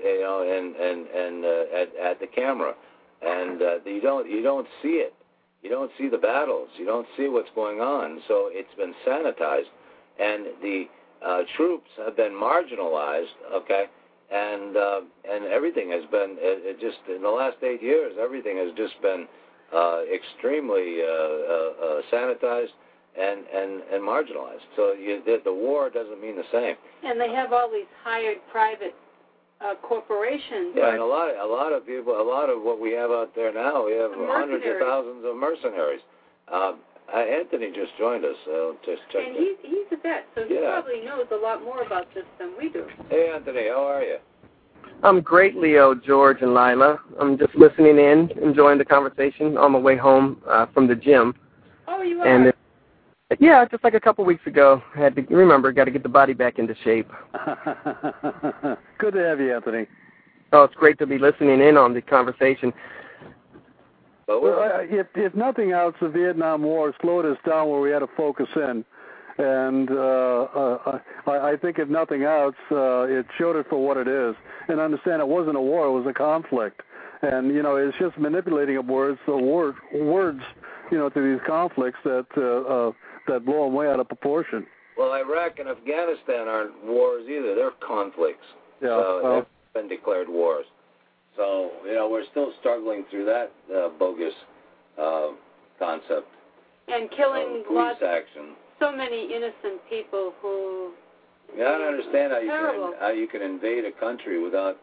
at the camera, and you don't see it. You don't see the battles. You don't see what's going on. So it's been sanitized, and the troops have been marginalized. Okay, and everything has been it just in the last 8 years. Everything has just been extremely sanitized and marginalized. So the war doesn't mean the same. And they have all these hired private corporations. Yeah, and a lot of people, a lot of what we have out there now, we have hundreds of thousands of mercenaries. Anthony just joined us. Just check. And he's a vet, so he probably knows a lot more about this than we do. Hey, Anthony, how are you? I'm great, Leo, George, and Lila. I'm just listening in, enjoying the conversation on my way home from the gym. Oh, you are? And yeah, just like a couple weeks ago. I had to got to get the body back into shape. Good to have you, Anthony. Oh, it's great to be listening in on the conversation. Well, if nothing else, the Vietnam War slowed us down where we had to focus in. And I think if nothing else, it showed it for what it is. And understand it wasn't a war, it was a conflict. And, it's just manipulating of words, to these conflicts that blow them way out of proportion. Well, Iraq and Afghanistan aren't wars either. They're conflicts. Yeah. So they've been declared wars. So, we're still struggling through that bogus concept. And killing police action. So many innocent people who... I don't understand how you can invade a country without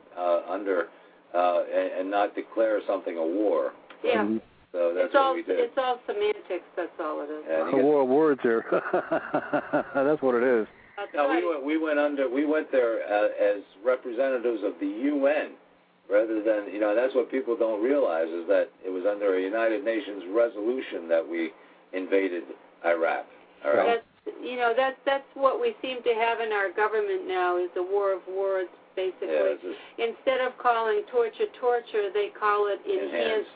and not declare something a war. Yeah. So that's what we did. It's all semantics. That's all it is. A war of words here. That's what it is. We went there as representatives of the UN, rather than that's what people don't realize is that it was under a United Nations resolution that we invaded Iraq. All right. That's what we seem to have in our government now is a war of words, basically. Yeah, instead of calling torture, they call it enhanced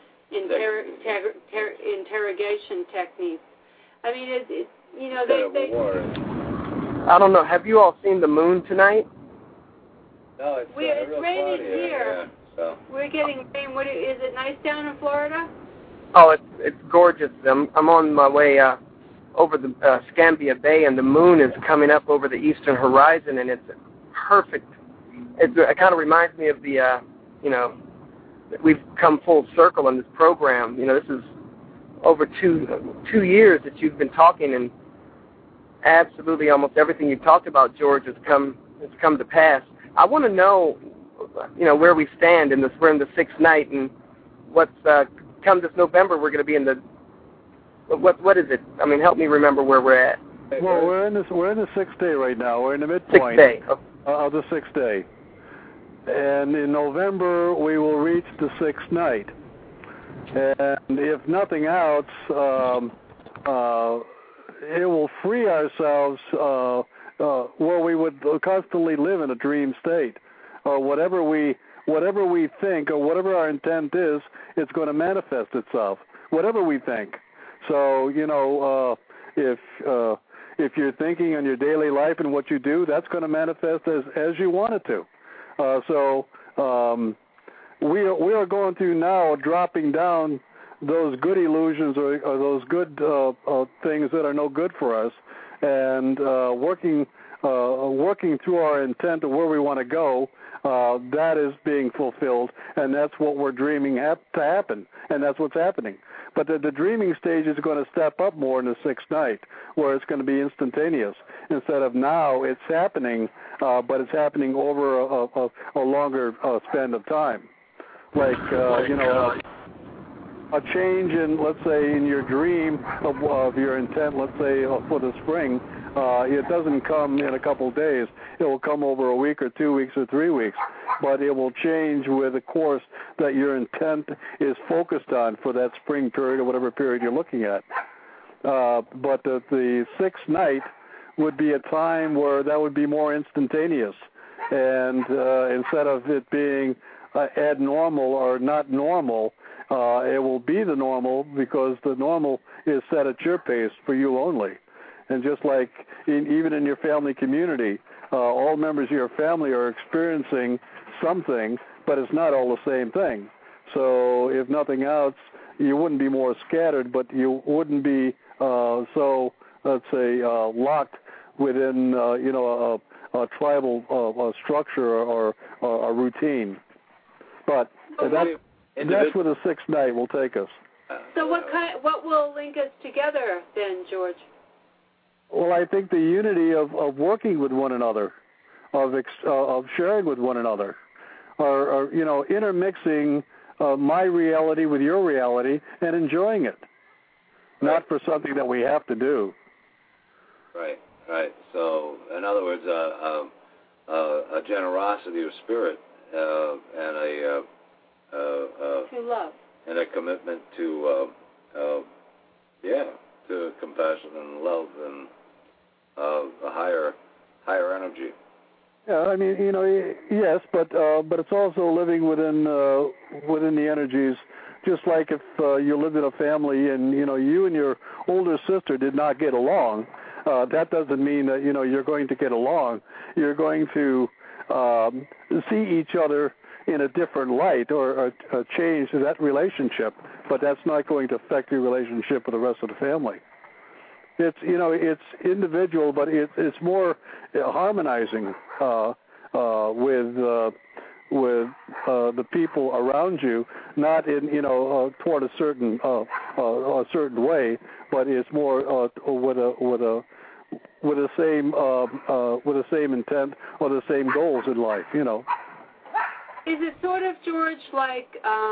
interrogation techniques. I mean, they I don't know. Have you all seen the moon tonight? No, it's raining Yeah, here. so. We're getting rain. Is it nice down in Florida? Oh, it's gorgeous. I'm on my way over the Scambia Bay, and the moon is coming up over the eastern horizon, and it's perfect. It kind of reminds me of the, we've come full circle in this program. This is over two years that you've been talking, and absolutely almost everything you've talked about, George, has come to pass. I want to know, where we stand in this. We're in the sixth night, and what's come this November. We're going to be in the. What is it? I mean, help me remember where we're at. Well, we're in the sixth day right now. We're in the midpoint of the sixth day, and in November we will reach the sixth night. And if nothing else, it will free ourselves where we would constantly live in a dream state, or whatever we think or whatever our intent is, it's going to manifest itself. Whatever we think. So, if you're thinking on your daily life and what you do, that's going to manifest as you want it to. We are going to now dropping down those good illusions or those good things that are no good for us, and working through our intent of where we want to go. That is being fulfilled, and that's what we're dreaming to happen, and that's what's happening. But the dreaming stage is going to step up more in the sixth night, where it's going to be instantaneous. Instead of now, it's happening, but it's happening over a longer span of time. Like, a change in, let's say, in your dream of your intent, let's say, for the spring, it doesn't come in a couple of days. It will come over a week or 2 weeks or 3 weeks, but it will change with the course that your intent is focused on for that spring period or whatever period you're looking at. But the sixth night would be a time where that would be more instantaneous, and instead of it being abnormal or not normal, it will be the normal, because the normal is set at your pace for you only. And just like even in your family community, all members of your family are experiencing something, but it's not all the same thing. So if nothing else, you wouldn't be more scattered, but you wouldn't be so, let's say, locked within a tribal structure or a routine. But that's where the sixth night will take us. So what will link us together then, George? Well, I think the unity of working with one another, of sharing with one another, or intermixing my reality with your reality and enjoying it, not for something that we have to do. Right. So, in other words, a generosity of spirit and to love, and a commitment to to compassion and love and a higher energy. Yeah, I mean, yes, but it's also living within the energies. Just like if you lived in a family and you and your older sister did not get along, that doesn't mean that you're going to get along. You're going to see each other in a different light or change that relationship, but that's not going to affect your relationship with the rest of the family. It's it's individual, but it's more harmonizing with the people around you, not in toward a certain way, but it's more with the same intent or the same goals in life. Is it sort of, George, like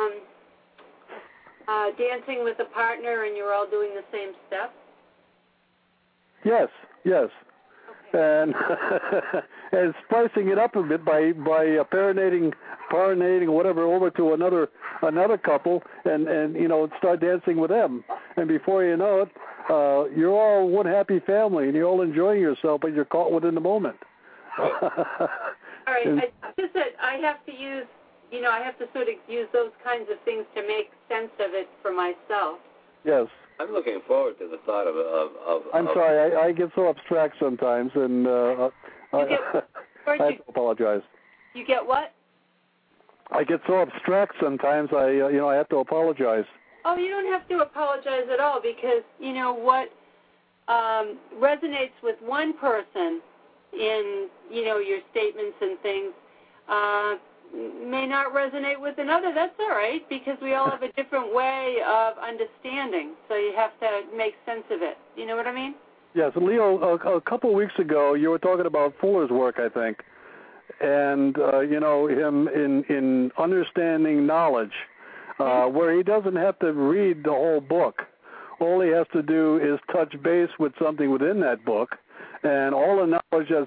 dancing with a partner and you're all doing the same steps? Yes. Okay. And spicing it up a bit by parinating whatever over to another couple and start dancing with them, and before you know it, you're all one happy family and you're all enjoying yourself, but you're caught within the moment. All right. I have to use, I have to sort of use those kinds of things to make sense of it for myself. Yes. I'm looking forward to the thought of I'm sorry, I get so abstract sometimes, and I have to apologize. You get what? I get so abstract sometimes. I have to apologize. Oh, you don't have to apologize at all, because what resonates with one person in your statements and things may not resonate with another. That's all right, because we all have a different way of understanding, so you have to make sense of it. You know what I mean? Yes, Leo, a couple of weeks ago you were talking about Fuller's work, I think, and him in understanding knowledge, where he doesn't have to read the whole book. All he has to do is touch base with something within that book, and all the knowledge has...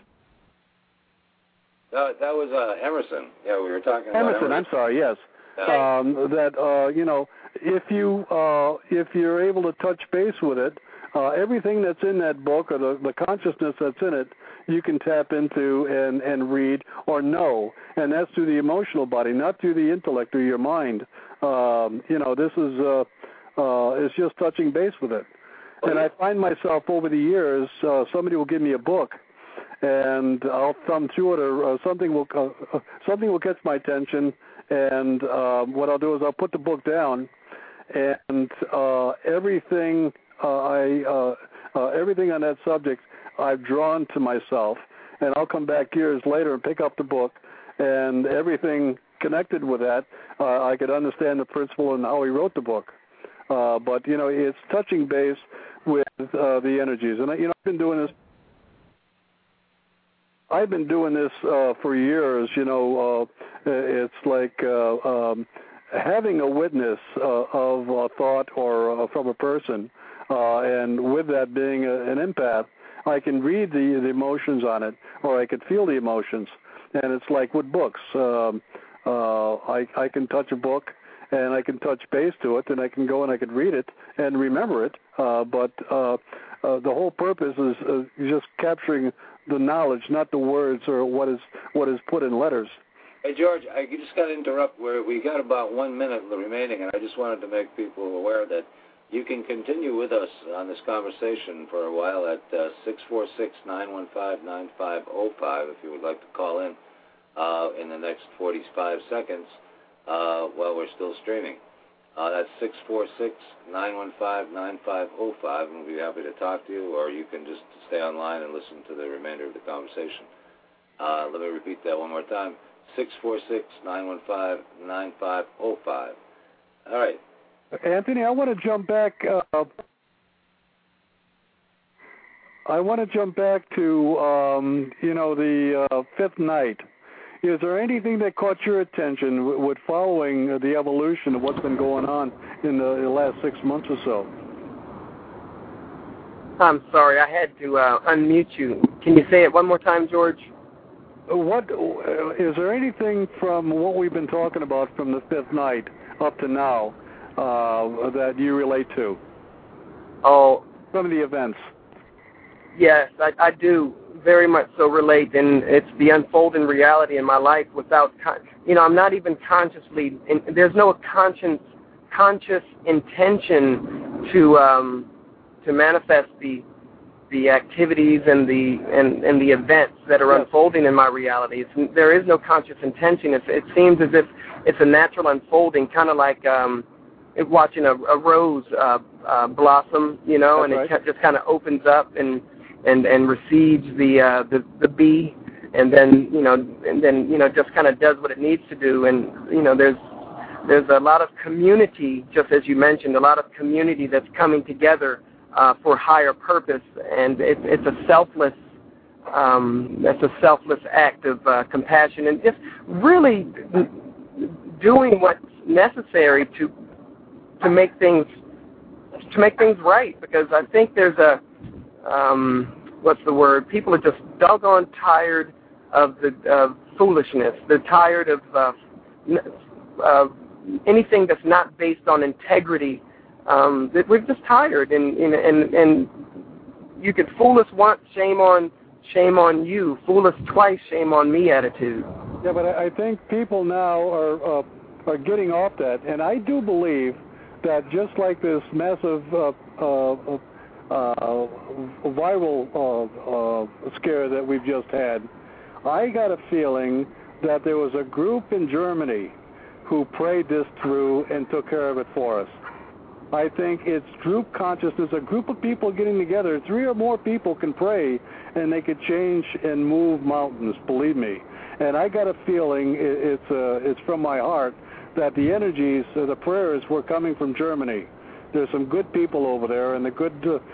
That was Emerson. Yeah, we were talking about Emerson. I'm sorry. Yes. If you're able to touch base with it, everything that's in that book or the consciousness that's in it, you can tap into and read or know, and that's through the emotional body, not through the intellect or your mind. This is it's just touching base with it. And I find myself over the years, somebody will give me a book, and I'll thumb through it, or something will catch my attention, and what I'll do is I'll put the book down, and everything everything on that subject I've drawn to myself, and I'll come back years later and pick up the book, and everything connected with that, I could understand the principle and how he wrote the book. But it's touching base with the energies, and I've been doing this. I've been doing this for years. It's like having a witness of a thought or from a person, and with that being an empath, I can read the emotions on it, or I can feel the emotions. And it's like with books. I can touch a book, and I can touch base to it, and I can go and I can read it and remember it. But the whole purpose is just capturing the knowledge, not the words or what is put in letters. Hey, George, I just got to interrupt. We got about 1 minute remaining, and I just wanted to make people aware that you can continue with us on this conversation for a while at 646-915-9505 if you would like to call in the next 45 seconds while we're still streaming. That's 646-915-9505, and we'll be happy to talk to you, or you can just stay online and listen to the remainder of the conversation. Let me repeat that one more time. 646-915-9505. All right. Anthony, I want to jump back. To the fifth night. Is there anything that caught your attention with following the evolution of what's been going on in the last 6 months or so? I'm sorry, I had to unmute you. Can you say it one more time, George? What is there anything from what we've been talking about from the fifth night up to now that you relate to? Oh, from the events. Yes, I do very much so relate, and it's the unfolding reality in my life without, I'm not even consciously, there's no conscious intention to manifest the activities and the events that are unfolding in my reality. There is no conscious intention. It seems as if it's a natural unfolding, kind of like watching a rose blossom, and it just kind of opens up and receives the bee, and then just kind of does what it needs to do. And there's a lot of community, just as you mentioned, a lot of community that's coming together for higher purpose, and it's a selfless act of compassion and just really doing what's necessary to make things right. Because I think there's a what's the word? People are just doggone tired of foolishness. They're tired of anything that's not based on integrity. We're just tired, and you could fool us once, shame on you. Fool us twice, shame on me attitude. Yeah, but I think people now are getting off that, and I do believe that just like this massive viral scare that we've just had, I got a feeling that there was a group in Germany who prayed this through and took care of it for us. I think it's group consciousness, a group of people getting together. 3 or more people can pray, and they could change and move mountains, believe me. And I got a feeling, it's from my heart, that the energies, the prayers were coming from Germany. There's some good people over there, and the good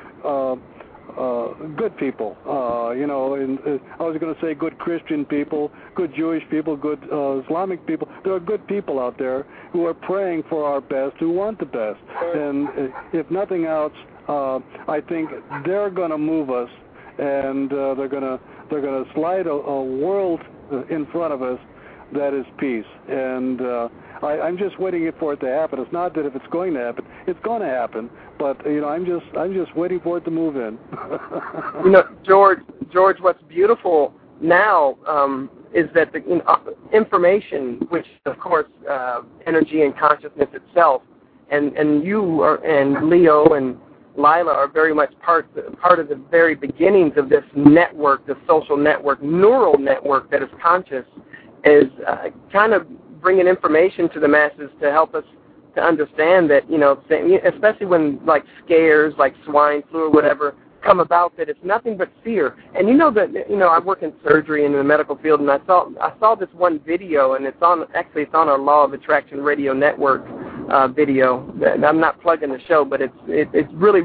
people. And I was going to say good Christian people, good Jewish people, good Islamic people. There are good people out there who are praying for our best, who want the best. And if nothing else, I think they're going to move us, and they're going to slide a world in front of us that is peace. And I'm just waiting for it to happen. It's not that if it's going to happen, it's going to happen. But I'm just waiting for it to move in. George, what's beautiful now is that the information, which of course energy and consciousness itself, and you are, and Leo and Lila are very much part of the very beginnings of this network, the social network, neural network that is conscious, is kind of bringing information to the masses to help us to understand that, especially when like scares like swine flu or whatever come about, that it's nothing but fear. And I work in surgery in the medical field, and I saw this one video, and it's on our Law of Attraction Radio Network video. I'm not plugging the show, but it really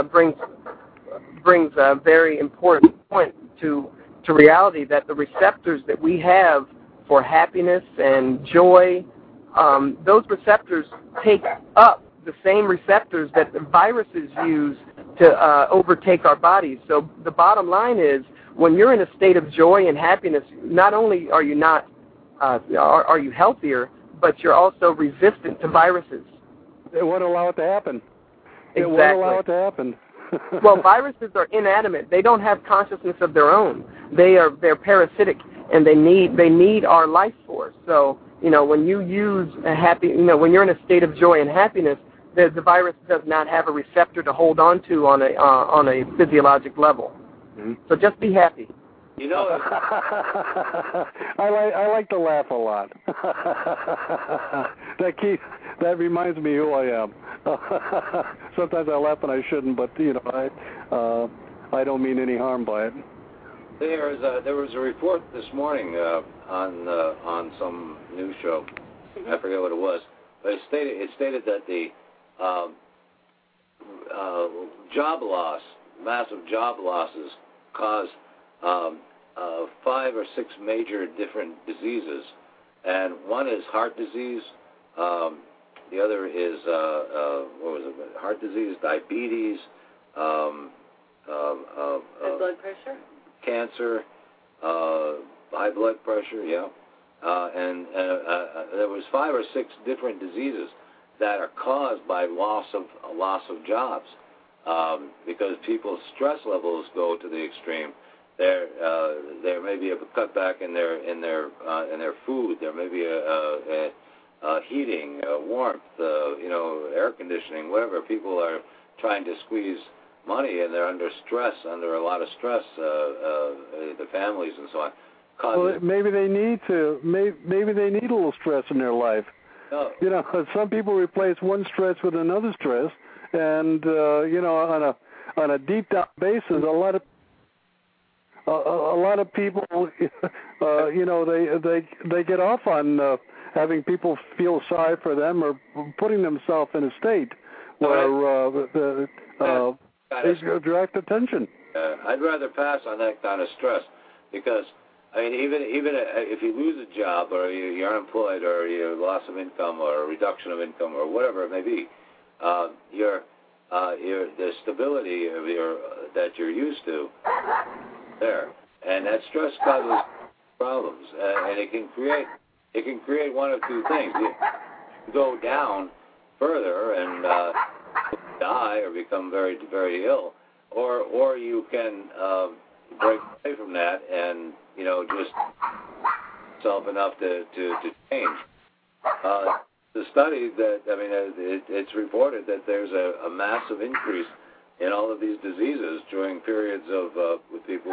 brings a very important point to reality, that the receptors that we have for happiness and joy, those receptors take up the same receptors that the viruses use to overtake our bodies. So the bottom line is, when you're in a state of joy and happiness, not only are you are you healthier, but you're also resistant to viruses. It won't allow it to happen. Exactly. It won't allow it to happen. Well, viruses are inanimate. They don't have consciousness of their own. They're parasitic, and they need our life force. So, when you use when you're in a state of joy and happiness, the virus does not have a receptor to hold on to on a physiologic level. Mm-hmm. So just be happy. I like to laugh a lot. That reminds me who I am. Sometimes I laugh and I shouldn't, but I don't mean any harm by it. There was a report this morning on some news show. Mm-hmm. I forget what it was, but it stated that the job loss, massive job losses, cause 5 or 6 major different diseases, and one is heart disease. The other is what was it? Heart disease, diabetes, high blood pressure, cancer, high blood pressure. Yeah, and there was 5 or 6 different diseases that are caused by loss of jobs, because people's stress levels go to the extreme. There may be a cutback in their food. There may be a heating, warmth, air conditioning, whatever. People are trying to squeeze money, and they're under a lot of stress. The families and so on. Well, maybe they need to. Maybe they need a little stress in their life. No. Some people replace one stress with another stress, and on a deep down basis, a lot of people, they get off on having people feel sorry for them or putting themselves in a state where they direct attention. I'd rather pass on that kind of stress, because I mean, even if you lose a job, or you're unemployed, or you loss of income, or a reduction of income, or whatever it may be, the stability of that you're used to there, and that stress causes problems, and it can create one of two things: you go down further and die or become very, very ill, or you can break away from that and just self enough to change. The study it's reported that there's a massive increase in all of these diseases during periods of with people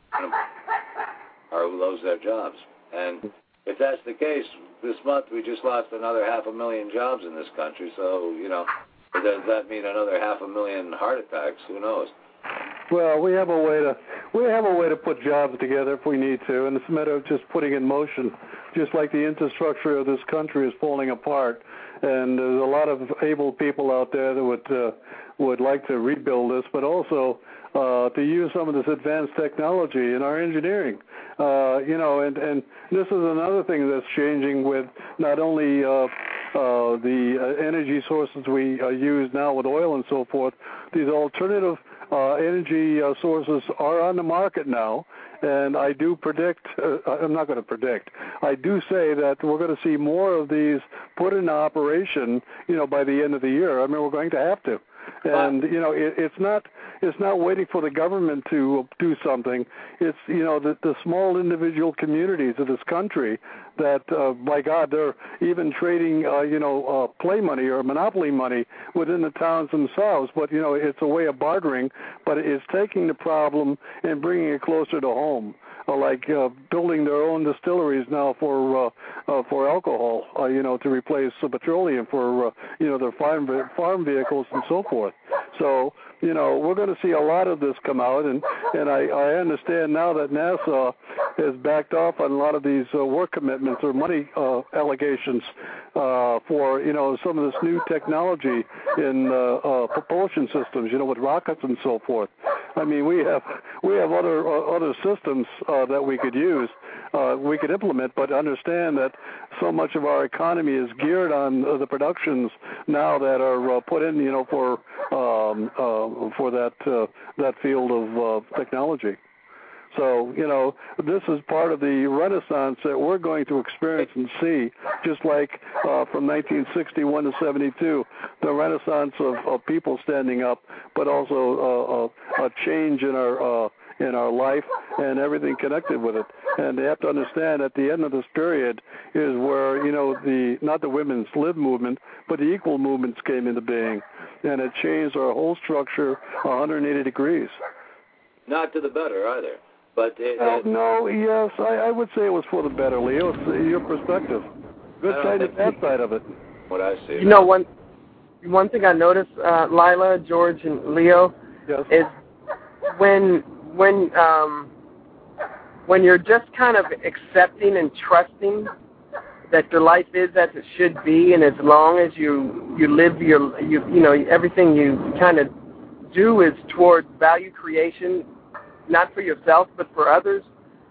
who lose their jobs. And if that's the case, this month we just lost another 500,000 jobs in this country. So does that mean another 500,000 heart attacks? Who knows? Well, we have a way to put jobs together if we need to, and it's a matter of just putting in motion. Just like the infrastructure of this country is falling apart, and there's a lot of able people out there that would like to rebuild this, but also to use some of this advanced technology in our engineering. And this is another thing that's changing with not only the energy sources we use now with oil and so forth. These alternative energy sources are on the market now, and I do predict, I'm not going to predict, I do say that we're going to see more of these put in operation, by the end of the year. I mean, we're going to have to. And, it's not waiting for the government to do something. It's, the small individual communities of this country that, by God, they're even trading, play money or monopoly money within the towns themselves. But, it's a way of bartering, but it's taking the problem and bringing it closer to home. Like building their own distilleries now for alcohol, to replace petroleum for their farm vehicles and so forth. So we're going to see a lot of this come out, and I understand now that NASA has backed off on a lot of these work commitments or money allegations for some of this new technology in propulsion systems, with rockets and so forth. I mean, we have other systems that we could use, we could implement, but understand that so much of our economy is geared on the productions now that are put in, for that field of technology. So, this is part of the renaissance that we're going to experience and see, just like from 1961 to 72, the renaissance of people standing up, but also a change in our life and everything connected with it. And they have to understand at the end of this period is where, not the women's lib movement, but the equal movements came into being. And it changed our whole structure 180 degrees. Not to the better either. But no, yes, I would say it was for the better, Leo. It's your perspective. Good side and bad side of it. What I see. One thing I noticed, Lila, George, and Leo, yes, is when when you're just kind of accepting and trusting that your life is as it should be, and as long as you live everything you kind of do is toward value creation, not for yourself but for others,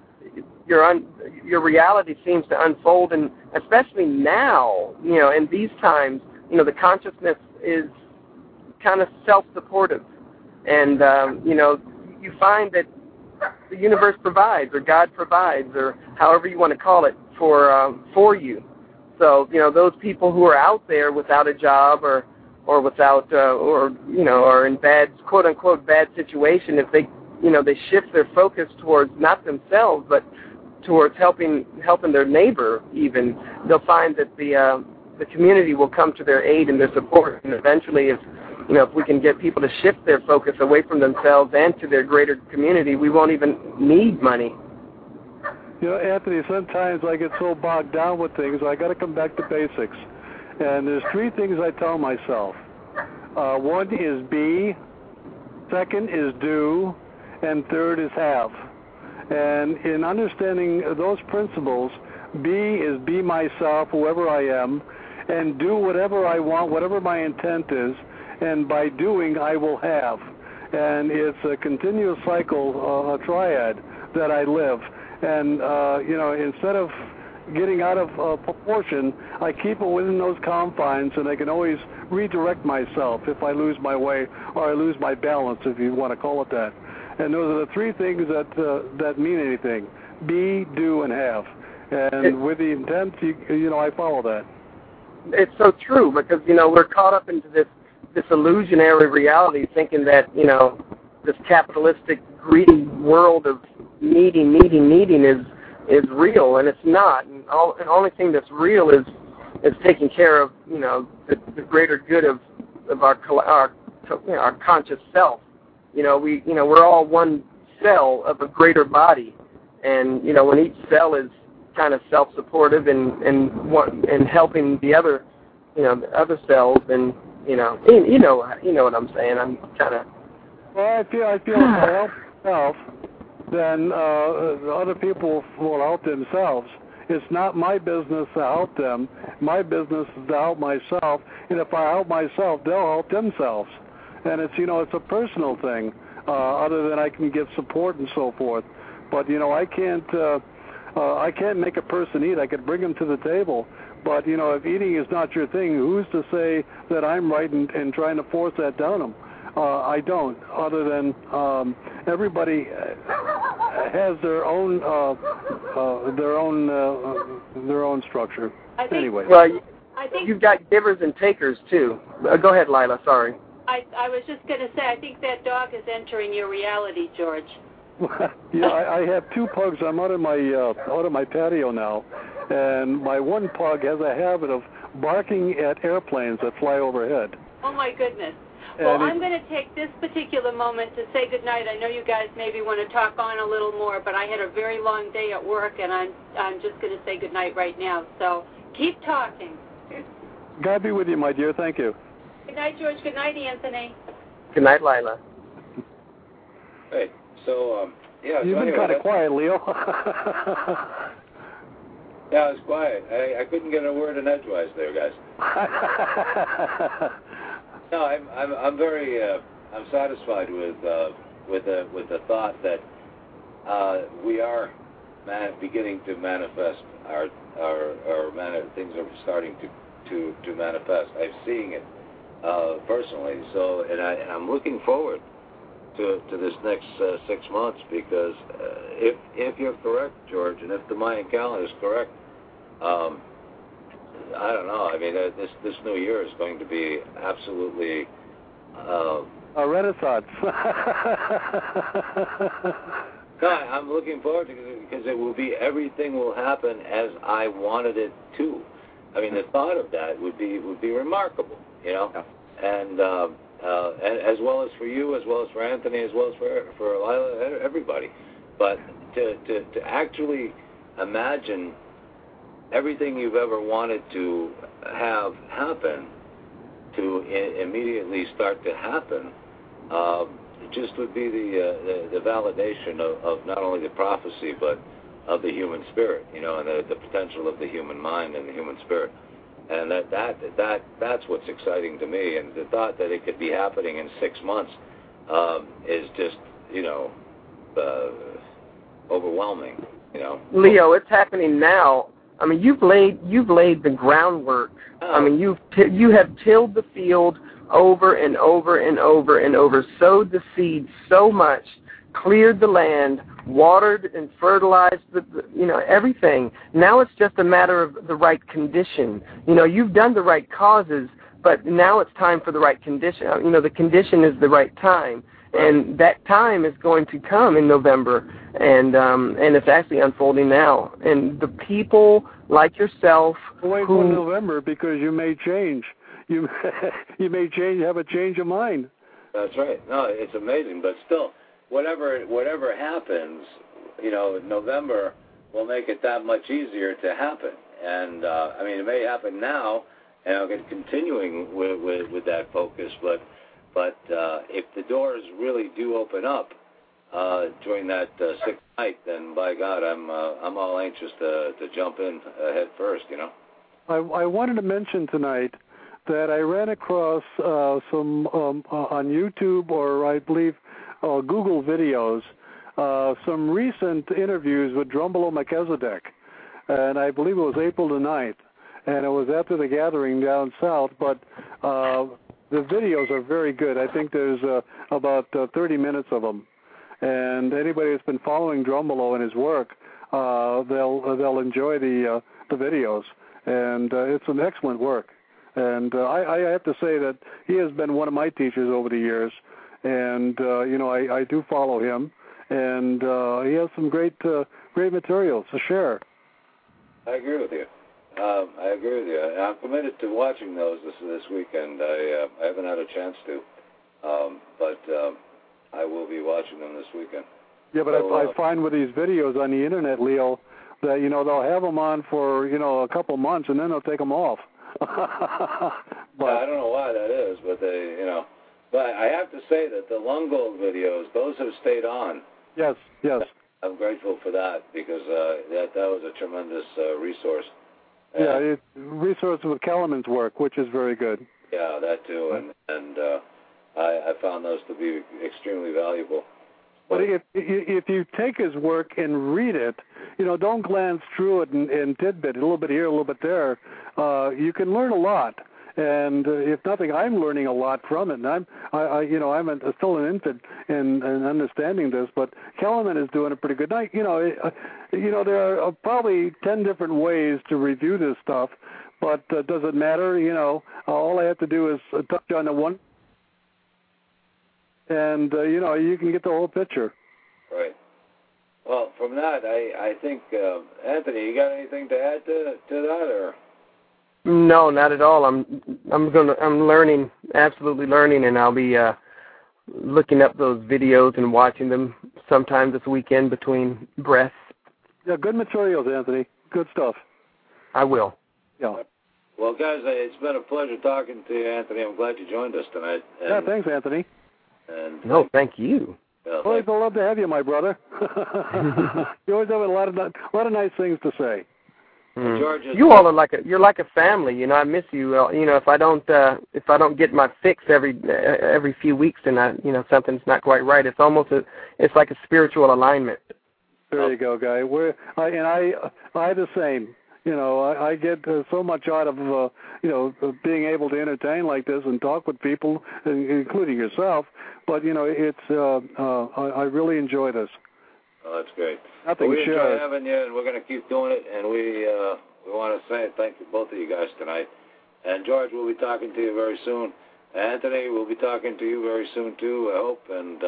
your reality seems to unfold. And especially now, in these times, the consciousness is kind of self-supportive, and you find that the universe provides, or God provides, or however you want to call it, for you. So those people who are out there without a job or without or in bad, quote unquote, bad situation, if they shift their focus towards not themselves but towards helping their neighbor, even, they'll find that the community will come to their aid and their support. And eventually, if we can get people to shift their focus away from themselves and to their greater community, we won't even need money. Anthony, sometimes I get so bogged down with things, I got to come back to basics. And there's three things I tell myself. One is be, second is do, and third is have. And in understanding those principles, be is be myself, whoever I am, and do whatever I want, whatever my intent is, and by doing, I will have. And it's a continuous cycle, a triad that I live. And, instead of getting out of proportion, I keep it within those confines, and I can always redirect myself if I lose my way or I lose my balance, if you want to call it that. And those are the three things that mean anything: be, do, and have. And with the intent, I follow that. It's so true, because we're caught up into this illusionary reality, thinking that this capitalistic, greedy world of needing is real, and it's not. And the only thing that's real is taking care of the greater good of our conscious self. We're all one cell of a greater body, and when each cell is kind of self-supportive and helping the other other cells, and you know what I'm saying. I'm kind of. Well, I feel if I help myself, then other people will help themselves. It's not my business to help them. My business is to help myself, and if I help myself, they'll help themselves. And it's it's a personal thing, other than I can give support and so forth. But I can't make a person eat. I could bring them to the table, but if eating is not your thing, who's to say that I'm right in trying to force that down them? I don't. Other than everybody has their own structure. Anyway. Well, I think you've got givers and takers too. Go ahead, Lila. Sorry. I was just going to say, I think that dog is entering your reality, George. Yeah, I have two pugs. I'm out of my patio now, and my one pug has a habit of barking at airplanes that fly overhead. Oh my goodness. Well, I'm going to take this particular moment to say goodnight. I know you guys maybe want to talk on a little more, but I had a very long day at work, and I'm just going to say goodnight right now. So keep talking. God be with you, my dear. Thank you. Good night, George. Good night, Anthony. Good night, Lila. Hey, so, yeah. You've been kind of quiet, Leo. Yeah, it's quiet. I couldn't get a word in edgewise there, guys. No, I'm very I'm satisfied with the thought that we are beginning to manifest our things are starting to manifest. I'm seeing it personally. So, and I'm looking forward to this next 6 months, because if you're correct, George, and if the Mayan calendar is correct, I don't know. I mean, this new year is going to be absolutely a renaissance. No, I'm looking forward to it, because it will be, everything will happen as I wanted it to. I mean, the thought of that would be remarkable, and as well as for you, as well as for Anthony, as well as for Lila, everybody. But to actually imagine everything you've ever wanted to have happen, to immediately start to happen, just would be the validation of not only the prophecy but of the human spirit, and the potential of the human mind and the human spirit. And that's what's exciting to me. And the thought that it could be happening in 6 months is just, overwhelming. Leo, it's happening now. I mean, you've laid the groundwork. Oh. I mean, you have tilled the field over and over and over and over, sowed the seed so much, cleared the land, watered and fertilized everything. Now it's just a matter of the right condition. You've done the right causes, but now it's time for the right condition. The condition is the right time, and that time is going to come in November, and it's actually unfolding now. And the people like yourself wait for November, because you may change. You may have a change of mind. That's right. No, it's amazing, but still, whatever happens, November will make it that much easier to happen. And it may happen now, and I'll get continuing with that focus. But if the doors really do open up during that sixth night, then by God, I'm all anxious to jump in head first. I wanted to mention tonight that I ran across some on YouTube, or I believe Google videos, some recent interviews with Drumbelow Melchizedek, and I believe it was April the 9th, and it was after the gathering down south, but the videos are very good. I think there's about 30 minutes of them, and anybody that's been following Drumbelow and his work, they'll enjoy the videos, and it's an excellent work. And I have to say that he has been one of my teachers over the years, and I do follow him, and he has some great materials to share. I agree with you. I'm committed to watching those this weekend. I haven't had a chance to, but I will be watching them this weekend. Yeah, but I find with these videos on the internet, Leo, that they'll have them on for a couple months, and then they'll take them off. But I don't know why that is, but but I have to say that the Lungold videos, those have stayed on. Yes. I'm grateful for that, because that was a tremendous resource. Yeah, resource with Kellerman's work, which is very good. Yeah, that too, and I found those to be extremely valuable. But if you take his work and read it, don't glance through it and tidbit, a little bit here, a little bit there. You can learn a lot, and if nothing, I'm learning a lot from it. And I'm still an infant in understanding this, but Kellerman is doing a pretty good. There are probably 10 different ways to review this stuff, but does it matter? All I have to do is touch on the one. And, you can get the whole picture. Right. Well, from that, I think, Anthony, you got anything to add to that, or? No, not at all. I'm learning, absolutely learning, and I'll be looking up those videos and watching them sometime this weekend between breaths. Yeah, good materials, Anthony. Good stuff. I will. Yeah. Well, guys, it's been a pleasure talking to you, Anthony. I'm glad you joined us tonight. Yeah, thanks, Anthony. No, thank you. Always a love to have you, my brother. You always have a lot of nice things to say. George, you all are you're like a family. I miss you. If I don't get my fix every few weeks, then something's not quite right. It's almost it's like a spiritual alignment. There you go, guy. I the same. I get so much out of being able to entertain like this and talk with people, including yourself. But I really enjoy this. Oh, that's great. We enjoy having you, and we're going to keep doing it. And we want to say thank you both of you guys tonight. And George, we'll be talking to you very soon. Anthony, we'll be talking to you very soon too, I hope. And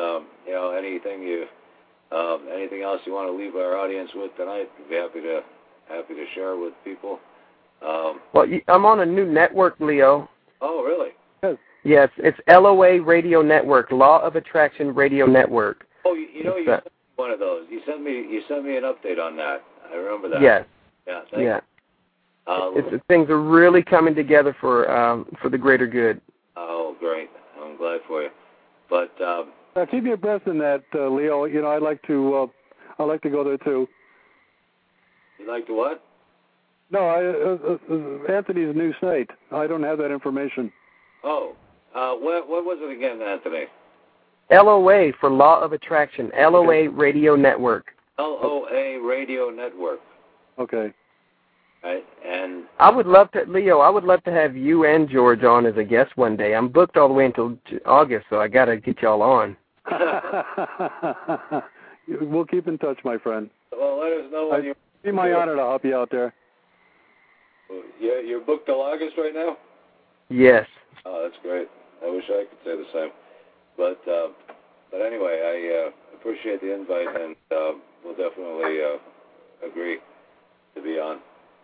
anything else you want to leave our audience with tonight, we'd be happy to share with people. Well, I'm on a new network, Leo. Oh, really? Yes, it's LOA Radio Network, Law of Attraction Radio Network. Oh, you sent me one of those. You sent me an update on that. I remember that. Yes. Yeah. Thank you. Things are really coming together for the greater good. Oh, great! I'm glad for you. But Keep me abreast in that, Leo. You know, I'd like to go there too. You'd like to what? No, Anthony's new site. I don't have that information. Oh, what was it again, Anthony? LOA for Law of Attraction. LOA Radio Network. LOA Radio Network. Okay. Right, and I would love to, Leo. I would love to have you and George on as a guest one day. I'm booked all the way until August, so I got to get y'all on. We'll keep in touch, my friend. Well, let us know when you. It'd be my honor to help you out there. You're booked till August right now? Yes. Oh, that's great. I wish I could say the same. But anyway, I appreciate the invite, and we'll definitely agree to be on.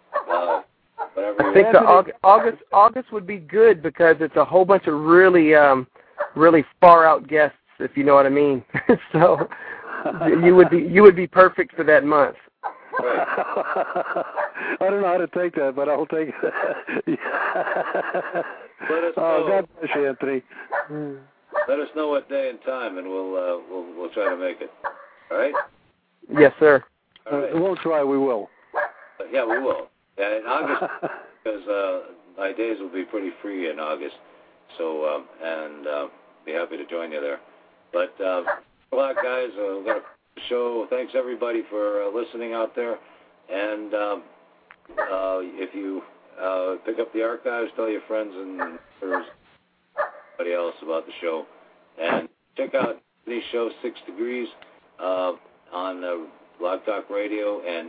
I think August would be good because it's a whole bunch of really far out guests, if you know what I mean. So you would be perfect for that month. Right. I don't know how to take that, but I'll take it. Let us know. God bless you, Anthony. Let us know what day and time, and we'll try to make it. All right? Yes, sir. All right. We'll try. We will. Yeah, we will. Yeah, in August, because my days will be pretty free in August. So, be happy to join you there. But, a lot, guys. We've got a show. Thanks, everybody, for listening out there. And if you pick up the archives, tell your friends and everybody else about the show. And check out the show 6 Degrees on Blog Talk Radio and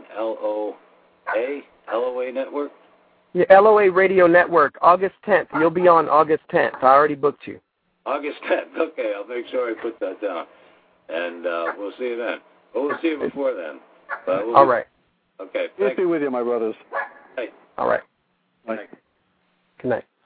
LOA Network? Yeah, LOA Radio Network, August 10th. You'll be on August 10th. I already booked you. August 10th. Okay, I'll make sure I put that down. And we'll see you then. Well, we'll see you before then. All right. Okay. Peace be with you, my brothers. Hey. All right. Bye. Good night.